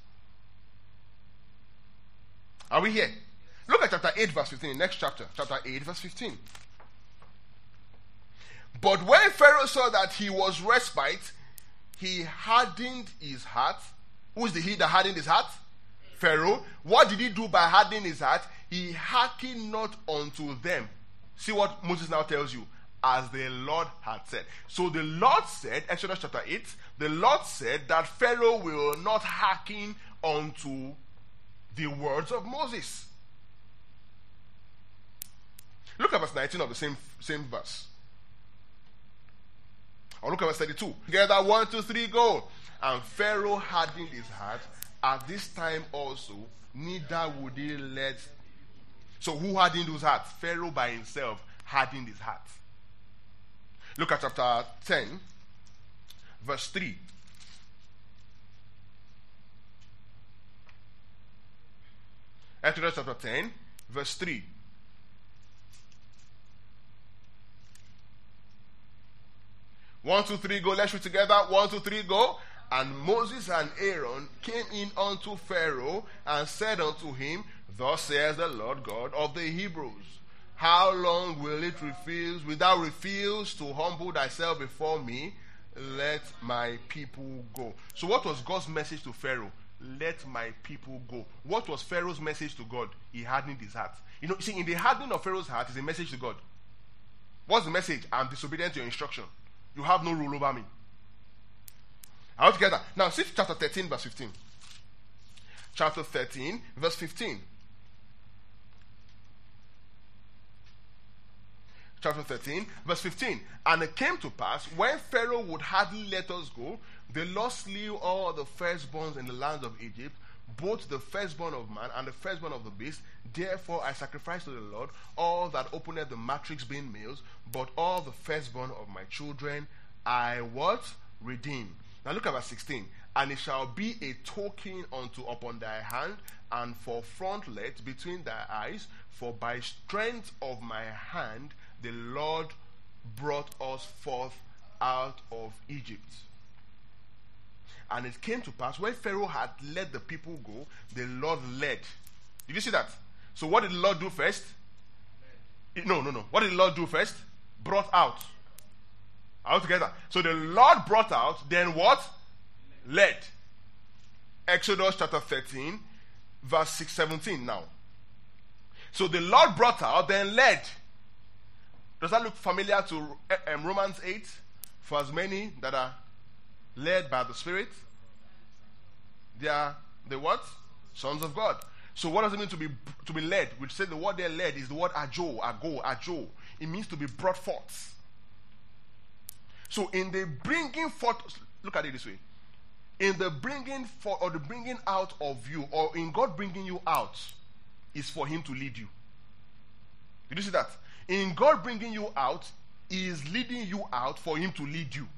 Are we here? Look at chapter eight, verse fifteen. Next chapter, chapter eight, verse fifteen. But when Pharaoh saw that he was respite, he hardened his heart. Who is the he that hardened his heart? Pharaoh. What did he do by hardening his heart? He hearkened not unto them. See what Moses now tells you. As the Lord had said. So the Lord said, Exodus chapter eight, the Lord said that Pharaoh will not hearken unto the words of Moses. Look at verse nineteen of the same, same verse. Or look at verse thirty-two. Together, one, two, three, go. And Pharaoh hardened his heart. At this time also, neither would he let. So who hardened his heart? Pharaoh by himself hardened his heart. Look at chapter ten, verse three. Exodus chapter ten, verse three. One, two, three, go. Let's read together. One, two, three, go. And Moses and Aaron came in unto Pharaoh and said unto him, Thus says the Lord God of the Hebrews, how long will it refuse, will thou refuse to humble thyself before me? Let my people go. So what was God's message to Pharaoh? Let my people go. What was Pharaoh's message to God? He hardened his heart. You know, see, in the hardening of Pharaoh's heart is a message to God. What's the message? I'm disobedient to your instruction. You have no rule over me. All together. Now, see chapter thirteen, verse fifteen. Chapter thirteen, verse fifteen. Chapter thirteen, verse fifteen. And it came to pass, when Pharaoh would hardly let us go, the Lord slew all the firstborns in the land of Egypt, both the firstborn of man and the firstborn of the beast. Therefore I sacrificed to the Lord all that opened the matrix being males, but all the firstborn of my children I what? Redeemed. Now look at verse sixteen. And it shall be a token unto upon thy hand, and for frontlet between thy eyes, for by strength of my hand the Lord brought us forth out of Egypt. And it came to pass, when Pharaoh had let the people go, the Lord led. Did you see that? So what did the Lord do first? No, no, no. What did the Lord do first? Brought out. All together. So the Lord brought out, then what? Led. Exodus chapter thirteen, verse six, seventeen now. So the Lord brought out, then led. Does that look familiar to um, Romans eight? For as many that are led by the Spirit, they are the what? Sons of God. So what does it mean to be to be led? We say the word there led is the word ajo, ago, ajo. It means to be brought forth. So in the bringing forth, look at it this way. In the bringing forth or the bringing out of you, or in God bringing you out, is for Him to lead you. Did you see that? In God bringing you out, He is leading you out for Him to lead you.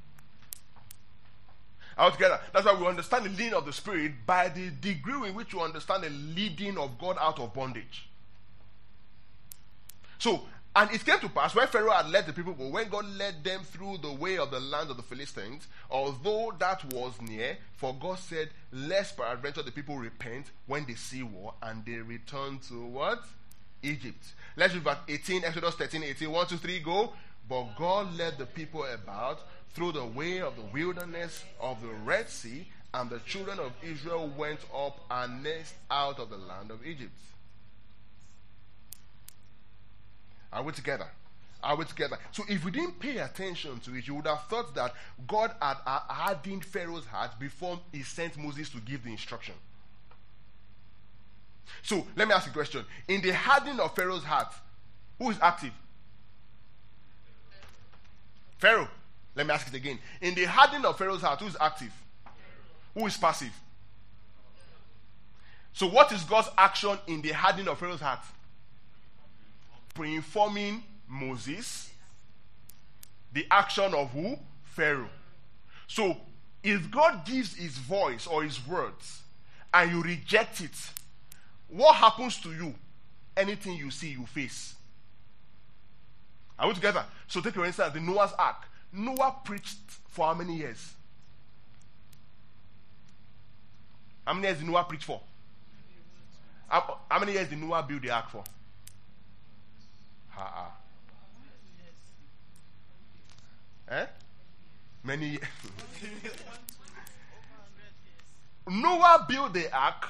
All together. That's why we understand the leading of the Spirit by the degree in which you understand the leading of God out of bondage. So, And it came to pass when Pharaoh had let the people go, when God led them through the way of the land of the Philistines, although that was near, for God said, lest peradventure the people repent when they see war, and they return to what? Egypt. Let's read verse eighteen, Exodus thirteen, eighteen. One, two, three, go. But God led the people about through the way of the wilderness of the Red Sea, and the children of Israel went up and next out of the land of Egypt. Are we together? Are we together? So if we didn't pay attention to it, you would have thought that God had uh, hardened Pharaoh's heart before he sent Moses to give the instruction. So let me ask you a question. In the hardening of Pharaoh's heart, who is active? Pharaoh. Let me ask it again. In the hardening of Pharaoh's heart, who is active? Who is passive? So what is God's action in the hardening of Pharaoh's heart? Pre-informing Moses. The action of who? Pharaoh. So if God gives his voice or his words and you reject it, what happens to you? Anything you see, you face. Are we together? So take for instance the Noah's Ark. Noah preached for how many years? How many years did Noah preach for? How, how many years did Noah build the ark for? Ha Eh? Many years. Noah built the ark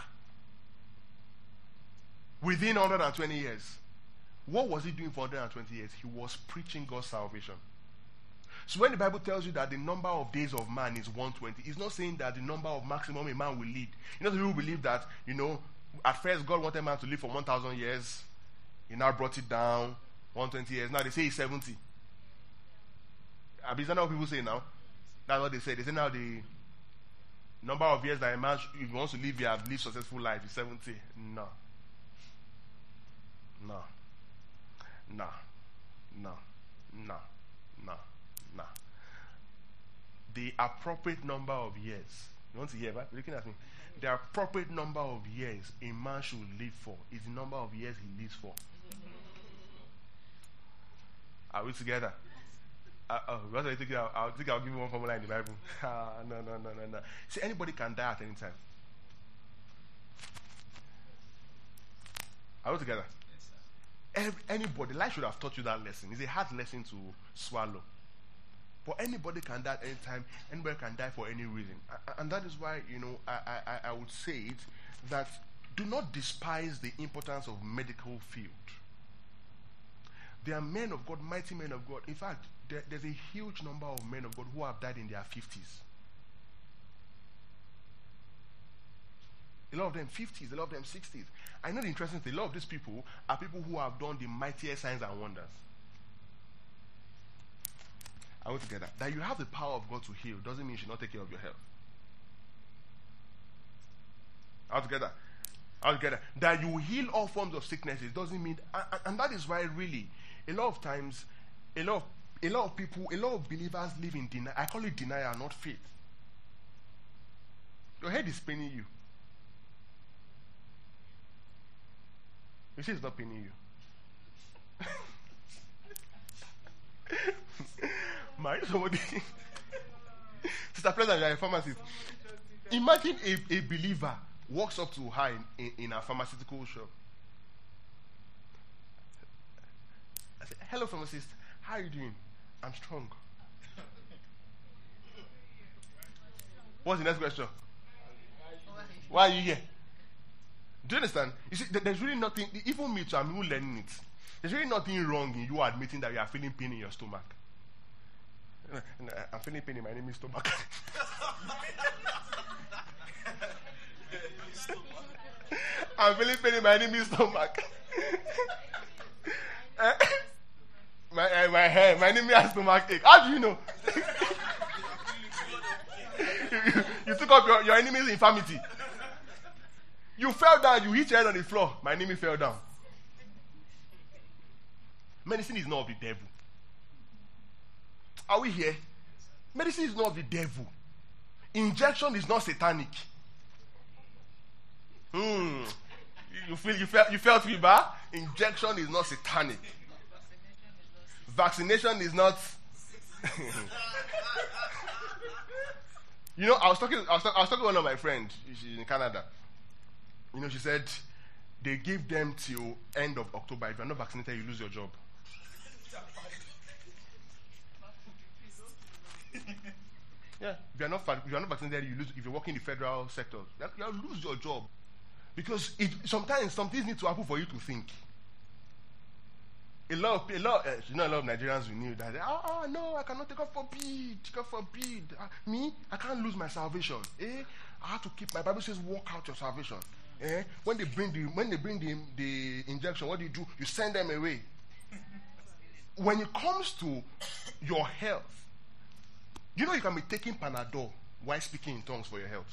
within one hundred twenty years. What was he doing for one hundred twenty years? He was preaching God's salvation. So when the Bible tells you that the number of days of man is one hundred twenty, it's not saying that the number of maximum a man will live. You know, some people believe that, you know, at first God wanted man to live for one thousand years. He now brought it down, one hundred twenty years. Now they say he's seventy. Is that what people say now? That's what they say. They say now the number of years that a man, if he wants to live, he has lived successful life, is seventy. No. No. No. No. No. No. No. The appropriate number of years. You want to hear, right? You're looking at me. The appropriate number of years a man should live for is the number of years he lives for. Are we together? Uh, oh, what I think I'll, I'll think I'll give you one formula in the Bible. Ah, no, no, no, no, no. See, anybody can die at any time. Are we together? Yes, Every, anybody, life should have taught you that lesson. It's a hard lesson to swallow. But anybody can die at any time. Anybody can die for any reason. And that is why, you know, I, I, I would say it, that do not despise the importance of medical field. There are men of God, mighty men of God. In fact, there, there's a huge number of men of God who have died in their fifties. A lot of them fifties, a lot of them sixties. I know the interesting thing, a lot of these people are people who have done the mightiest signs and wonders. Are we together? That you have the power of God to heal doesn't mean you should not take care of your health. Are we together? Are we together? That you heal all forms of sicknesses doesn't mean, and, and that is why really, a lot of times, a lot of, a lot of people, a lot of believers live in denial. I call it denial, not faith. Your head is paining you. You see, it's not paining you. My somebody, Sister President, you are a pharmacist. Imagine a, a believer walks up to her in, in, in a pharmaceutical shop. I said, "Hello, pharmacist. How are you doing?" "I'm strong." What's the next question? Why are you here? Do you understand? You see, there's really nothing, even me too, I'm even learning it. There's really nothing wrong in you admitting that you are feeling pain in your stomach. I'm feeling pain in my enemy's stomach. I'm feeling pain in my enemy's stomach. my, uh, my hair, my enemy has stomach ache. How do you know? you, you took up your, your enemy's infirmity. You fell down, you hit your head on the floor. My enemy fell down. Medicine is not of the devil. Are we here? Medicine is not of the devil. Injection is not satanic. Hmm. You feel you felt you felt fever? Injection is not satanic. vaccination is not. You know, I was talking. I was, talk, I was talking to one of my friends. She's in Canada. You know, she said they give them till end of October. If you're not vaccinated, you lose your job. Yeah, if you're not if you're not vaccinated, you lose. If you're working in the federal sector, you'll lose your job because it sometimes some things need to happen for you to think. A lot of a lot, uh, you know, a lot of Nigerians we knew that. Ah, oh, no, I cannot take off forbid. Take off forbid. Uh, me, I can't lose my salvation. Eh? I have to keep. My Bible says, "Walk out your salvation." Eh? When they bring the when they bring the the injection, what do you do? You send them away. When it comes to your health, you know you can be taking Panadol while speaking in tongues for your health.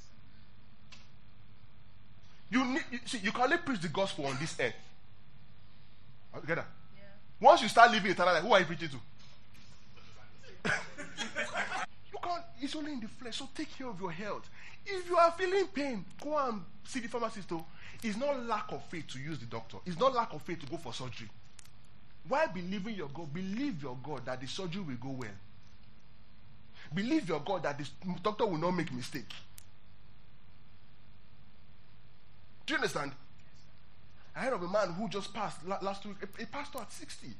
You need you, see you can only preach the gospel on this earth. Are you together? Yeah. Once you start living eternal life, who are you preaching to? You can't. It's only in the flesh. So take care of your health. If you are feeling pain, go and see the pharmacist. Though it's not lack of faith to use the doctor. It's not lack of faith to go for surgery. Why believing your God? Believe your God that the surgery will go well. Believe your God that the doctor will not make mistake. Do you understand? I heard of a man who just passed last week, a, a pastor at sixty.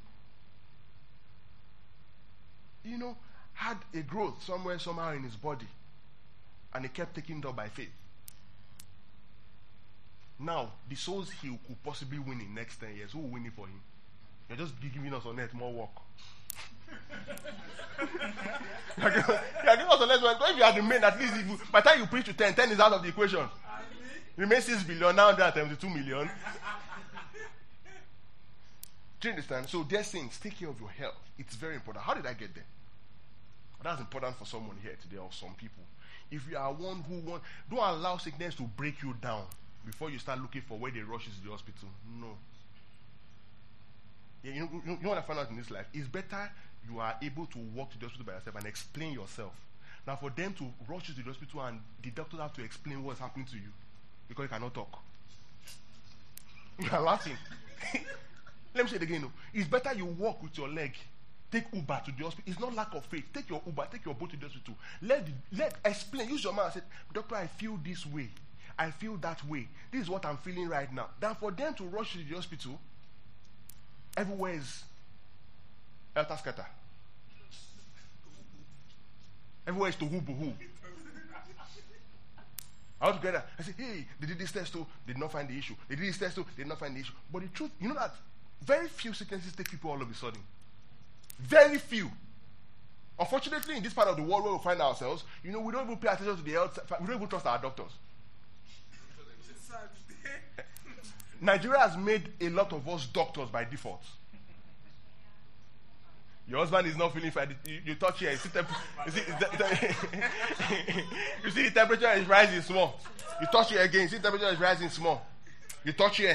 You know, had a growth somewhere, somehow in his body. And he kept taking it up by faith. Now, the souls he could possibly win in next ten years, who will win it for him? You're just giving us on earth more work. You're giving us on earth more work. If you are the main, at least if you, by the time you preach to ten, ten is out of the equation. Remain six billion, now one hundred seventy-two million. Do you understand? So, dear saints, take care of your health. It's very important. How did I get there? That's important for someone here today or some people. If you are one who want, don't allow sickness to break you down before you start looking for where they rush you to the hospital. No. Yeah, you know, you know what I found out in this life? It's better you are able to walk to the hospital by yourself and explain yourself. Now, for them to rush you to the hospital and the doctors have to explain what's happening to you because you cannot talk. You are laughing. Let me say it again. No. It's better you walk with your leg. Take Uber to the hospital. It's not lack of faith. Take your Uber, take your boat to the hospital. Let, the, let explain. Use your mouth and say, doctor, I feel this way. I feel that way. This is what I'm feeling right now. Then for them to rush to the hospital, everywhere is elter scatter. Everywhere is to who who. All together. I say, hey, they did this test too. They did not find the issue. They did this test too. They did not find the issue. But the truth, you know that very few sicknesses take people all of a sudden. Very few. Unfortunately, in this part of the world where we find ourselves, you know, we don't even pay attention to the health. We don't even trust our doctors. Nigeria has made a lot of us doctors by default. Your husband is not feeling fine. You, you touch here. You see, temp- you, see, you see the temperature is rising small. You touch it again. You see the temperature is rising small. You touch here.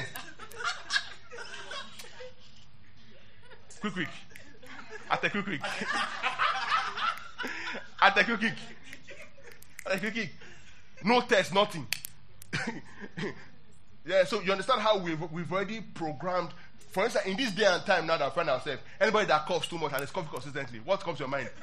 Quick, quick. At a quick, quick. At a quick, quick. At a quick, quick. No test, nothing. Yeah, so you understand how we've, we've already programmed. For instance, in this day and time now that we find ourselves, anybody that coughs too much and is coughing consistently, what comes to your mind?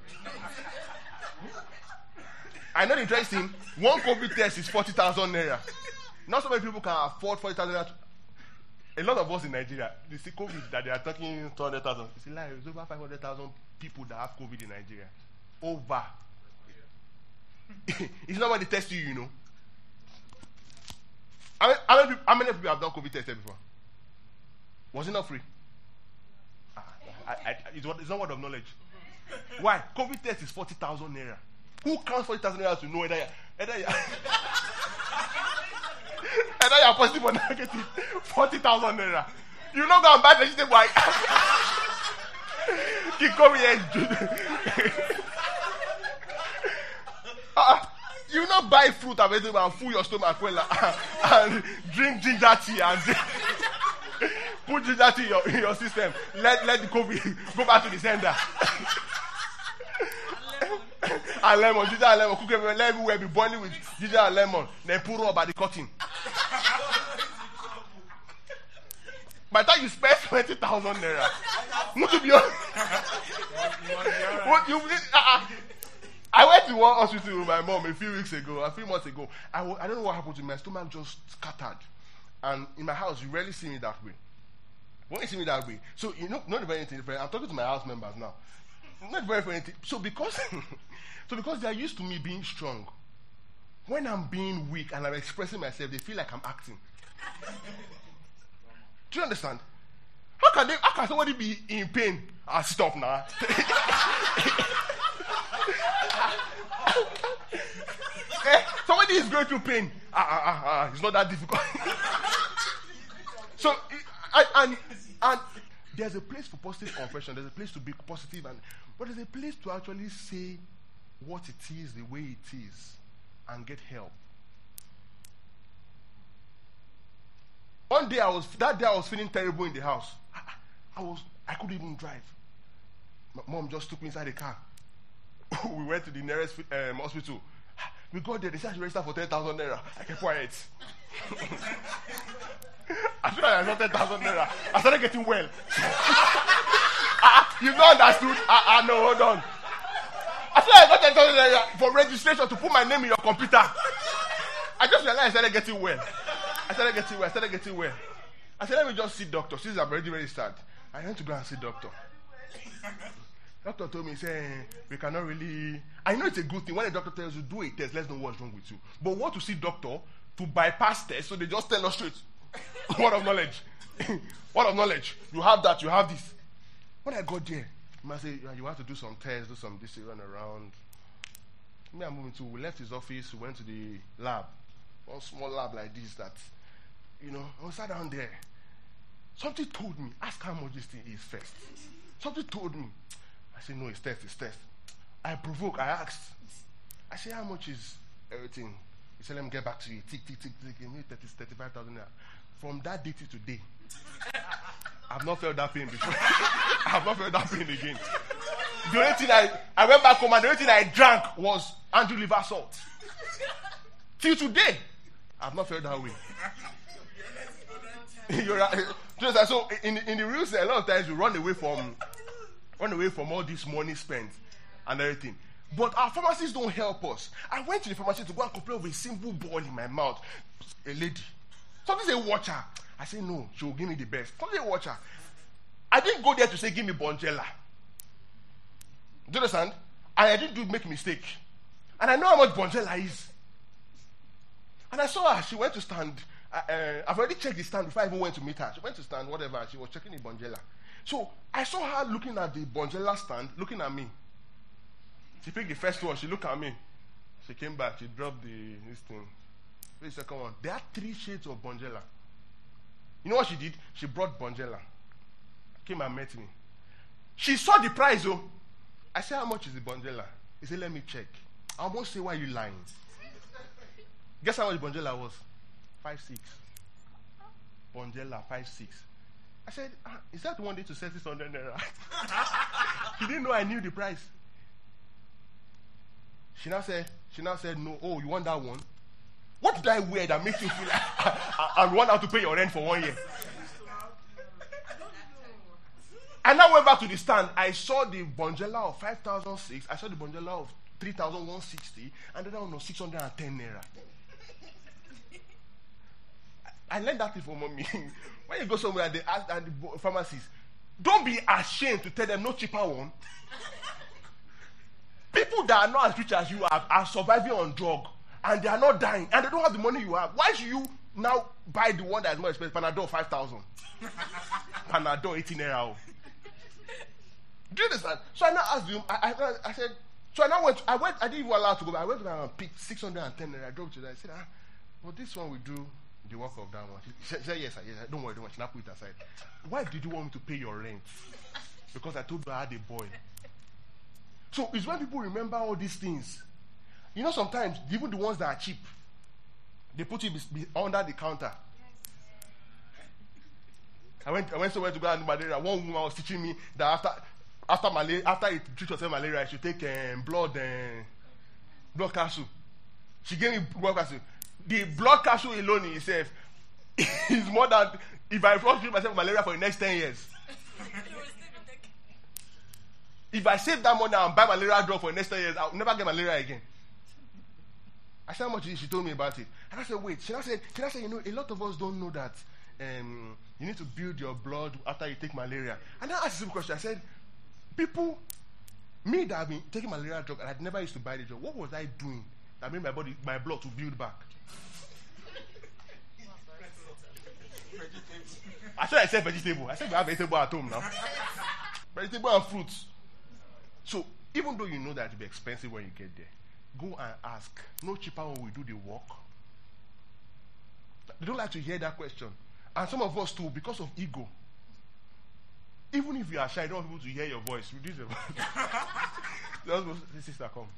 I know the interesting. One COVID test is forty thousand naira. Not so many people can afford forty thousand naira. A lot of us in Nigeria, they see COVID that they are talking two hundred thousand. It's a lie. It's over five hundred thousand people that have COVID in Nigeria. Over. It's not what they test you, you know. How many, how many, people, how many people have done COVID tested before? Was it not free? Ah, I, I, it's, what, it's not word of knowledge. Why? COVID test is forty thousand naira. Who counts forty thousand naira to know whether you're, whether you're, whether you're positive or negative? forty thousand naira. You not go and buy vegetable. Keep coming here. uh, you not buy fruit and vegetable and fool your stomach well uh, and drink ginger tea and drink. Put ginger tea in your, in your system. Let let the COVID go back to the sender. And lemon, ginger and lemon. Cook everywhere. Let everywhere be boiling with ginger and lemon. Then pour over the cotton. By the time you spend twenty thousand naira, Not to be honest. What you? Uh, I went to one hospital with my mom a few weeks ago, a few months ago. I, w- I don't know what happened to me. My stomach just scattered. And in my house, you rarely see me that way. When you see me that way, so you know, not very anything different. I'm talking to my house members now. Not very for anything. So because, so because they are used to me being strong, when I'm being weak and I'm expressing myself, they feel like I'm acting. Do you understand? How can they? How can somebody be in pain? Ah, stop now. eh, somebody is going through pain. Ah, ah, ah, ah. It's not that difficult. So, I, and and there's a place for positive confession. There's a place to be positive, and but there's a place to actually say what it is, the way it is, and get help. One day I was that day I was feeling terrible in the house. I, I was I couldn't even drive. My mom just took me inside the car. We went to the nearest um, hospital. We got there. They said I should register for ten thousand naira. I kept quiet. As soon as I got ten thousand naira, I started getting well. uh, you don't understood? I uh, uh, no, hold on. As soon as I got ten thousand naira for registration to put my name in your computer, I just realized I started getting well. I started getting well. I started getting well. I said, let me just see doctor. Since I'm already very sad, I went to go and see doctor. Doctor told me, say, we cannot really. I know it's a good thing. When a doctor tells you, do a test, let's know what's wrong with you. But we want to see doctor to bypass test, so they just tell us straight. Word of knowledge. Word of knowledge. You have that, you have this. When I got there, you must say, you have to do some tests, do some this, run around. Me and moving to, we left his office, we went to the lab. One small lab like this that, you know, I sat down there. Something told me, ask how much this thing is first. Something told me. I said, no, it's test, it's test. I provoked, I asked. I said, how much is everything? He said, let me get back to you. Tick, tick, tick, tick. Give me thirty-five thousand naira. From that day to today, I've not felt that pain before. I've not felt that pain again. The only thing I, I went back home and the only thing I drank was Andrew liver salt. Till today, I've not felt that way. You're right. So in, in the real sense, a lot of times we run away from run away from all this money spent and everything. But our pharmacists don't help us. I went to the pharmacy to go and complain with a simple ball in my mouth. A lady. Something say, watch her. I said, no, she will give me the best. Something say, watch her. I didn't go there to say, give me Bonjela. Do you understand? And I didn't do make a mistake. And I know how much Bonjela is. And I saw her. She went to stand. Uh, uh, I've already checked the stand before I even went to meet her. She went to stand, whatever. She was checking the Bonjela. So I saw her looking at the Bonjela stand, looking at me. She picked the first one. She looked at me. She came back. She dropped the this thing. The second one. There are three shades of Bonjela. You know what she did? She brought Bonjela. Came and met me. She saw the price, oh. I said, how much is the Bonjela? He said, let me check. I almost say, why are you lying? Guess how much Bonjela was? Five six. Bonjela, five six. I said, ah, is that one day to sell six hundred naira? She didn't know I knew the price. She now said, she now said, no. Oh, you want that one? What did I wear that makes you feel like I, I, I want out to pay your rent for one year? I now went back to the stand. I saw the Bonjela of five thousand six. I saw the Bonjela of three thousand one hundred sixty, and then I don't know six hundred ten naira. I learned that thing from mommy. When you go somewhere and they ask at the pharmacies, don't be ashamed to tell them no cheaper one. People that are not as rich as you are are surviving on drug and they are not dying and they don't have the money you have. Why should you now buy the one that is more expensive? Panadol five thousand. Panadol eighteen naira. Do you understand? So I now asked you. I, I, I said. So I now went. I went. I didn't even allow to go. But I went and picked six hundred and ten naira. I drove to that. I said, ah, well, this one we do the work of that one. She said, yes, sir, yes, sir. Don't worry, don't worry. She now put it aside. Why did you want me to pay your rent? Because I told you I had a boy. So it's when people remember all these things. You know, sometimes even the ones that are cheap, they put it be, be under the counter. I went. I went somewhere to go and do malaria. One woman was teaching me that after after malaria, after it treats yourself malaria, I should take um, blood and uh, blood capsule. She gave me blood capsule. The blood capsule alone in itself is more than if I first treat myself malaria for the next ten years. If I save that money and buy malaria drug for the next ten years, I'll never get malaria again. I said, how much is it? She told me about it. And I said, wait. She said, she said, you know, a lot of us don't know that um, you need to build your blood after you take malaria. And I asked a simple question. I said, people, me that have been taking malaria drug and I never used to buy the drug, what was I doing that made my body, my blood to build back? I said I said vegetable. I said we have vegetable at home now. Vegetable and fruits. So even though you know that it will be expensive when you get there, go and ask. No cheaper when we do the work. They don't like to hear that question. And some of us too, because of ego. Even if you are shy, you don't want people to hear your voice. Reduce your voice. Just go, sister, come.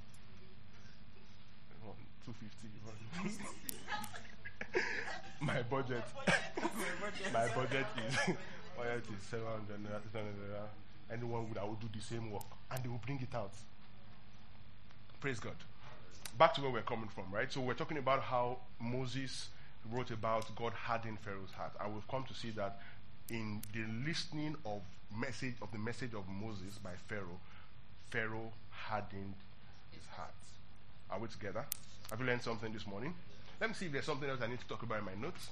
two fifty. My budget. My budget is budget is seven hundred naira. Anyone would I would do the same work. And they will bring it out. Praise God. Back to where we're coming from, right? So we're talking about how Moses wrote about God hardening Pharaoh's heart. And we've come to see that in the listening of message of the message of Moses by Pharaoh, Pharaoh hardened his heart. Are we together? Have you learned something this morning? Let me see if there's something else I need to talk about in my notes.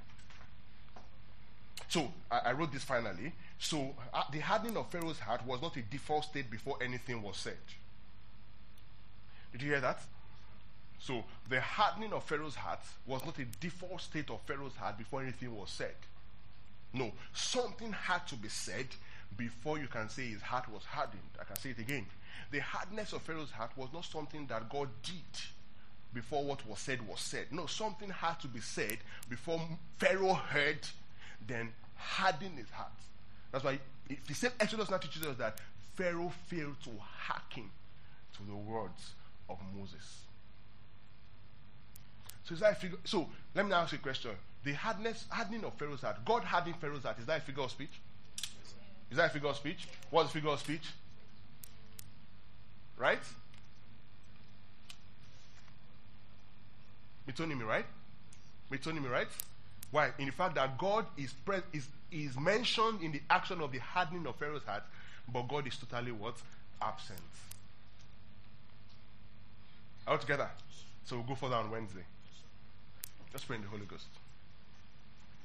So, I, I wrote this finally. So, uh, the hardening of Pharaoh's heart was not a default state before anything was said. Did you hear that? So, the hardening of Pharaoh's heart was not a default state of Pharaoh's heart before anything was said. No, something had to be said before you can say his heart was hardened. I can say it again. The hardness of Pharaoh's heart was not something that God did before what was said was said. No, something had to be said before Pharaoh heard, then hardened his heart. That's why if the same Exodus now teaches us that Pharaoh failed to hearken to the words of Moses. So is that a figure? So let me now ask you a question. The hardness, hardening of Pharaoh's heart, God hardening Pharaoh's heart, is that a figure of speech? Is that a figure of speech? What's a figure of speech? Right? Metonymy, right? Metonymy, right? Why? In the fact that God is, pre- is is mentioned in the action of the hardening of Pharaoh's heart, but God is totally what? Absent. All together. So we'll go further on Wednesday. Let's pray in the Holy Ghost.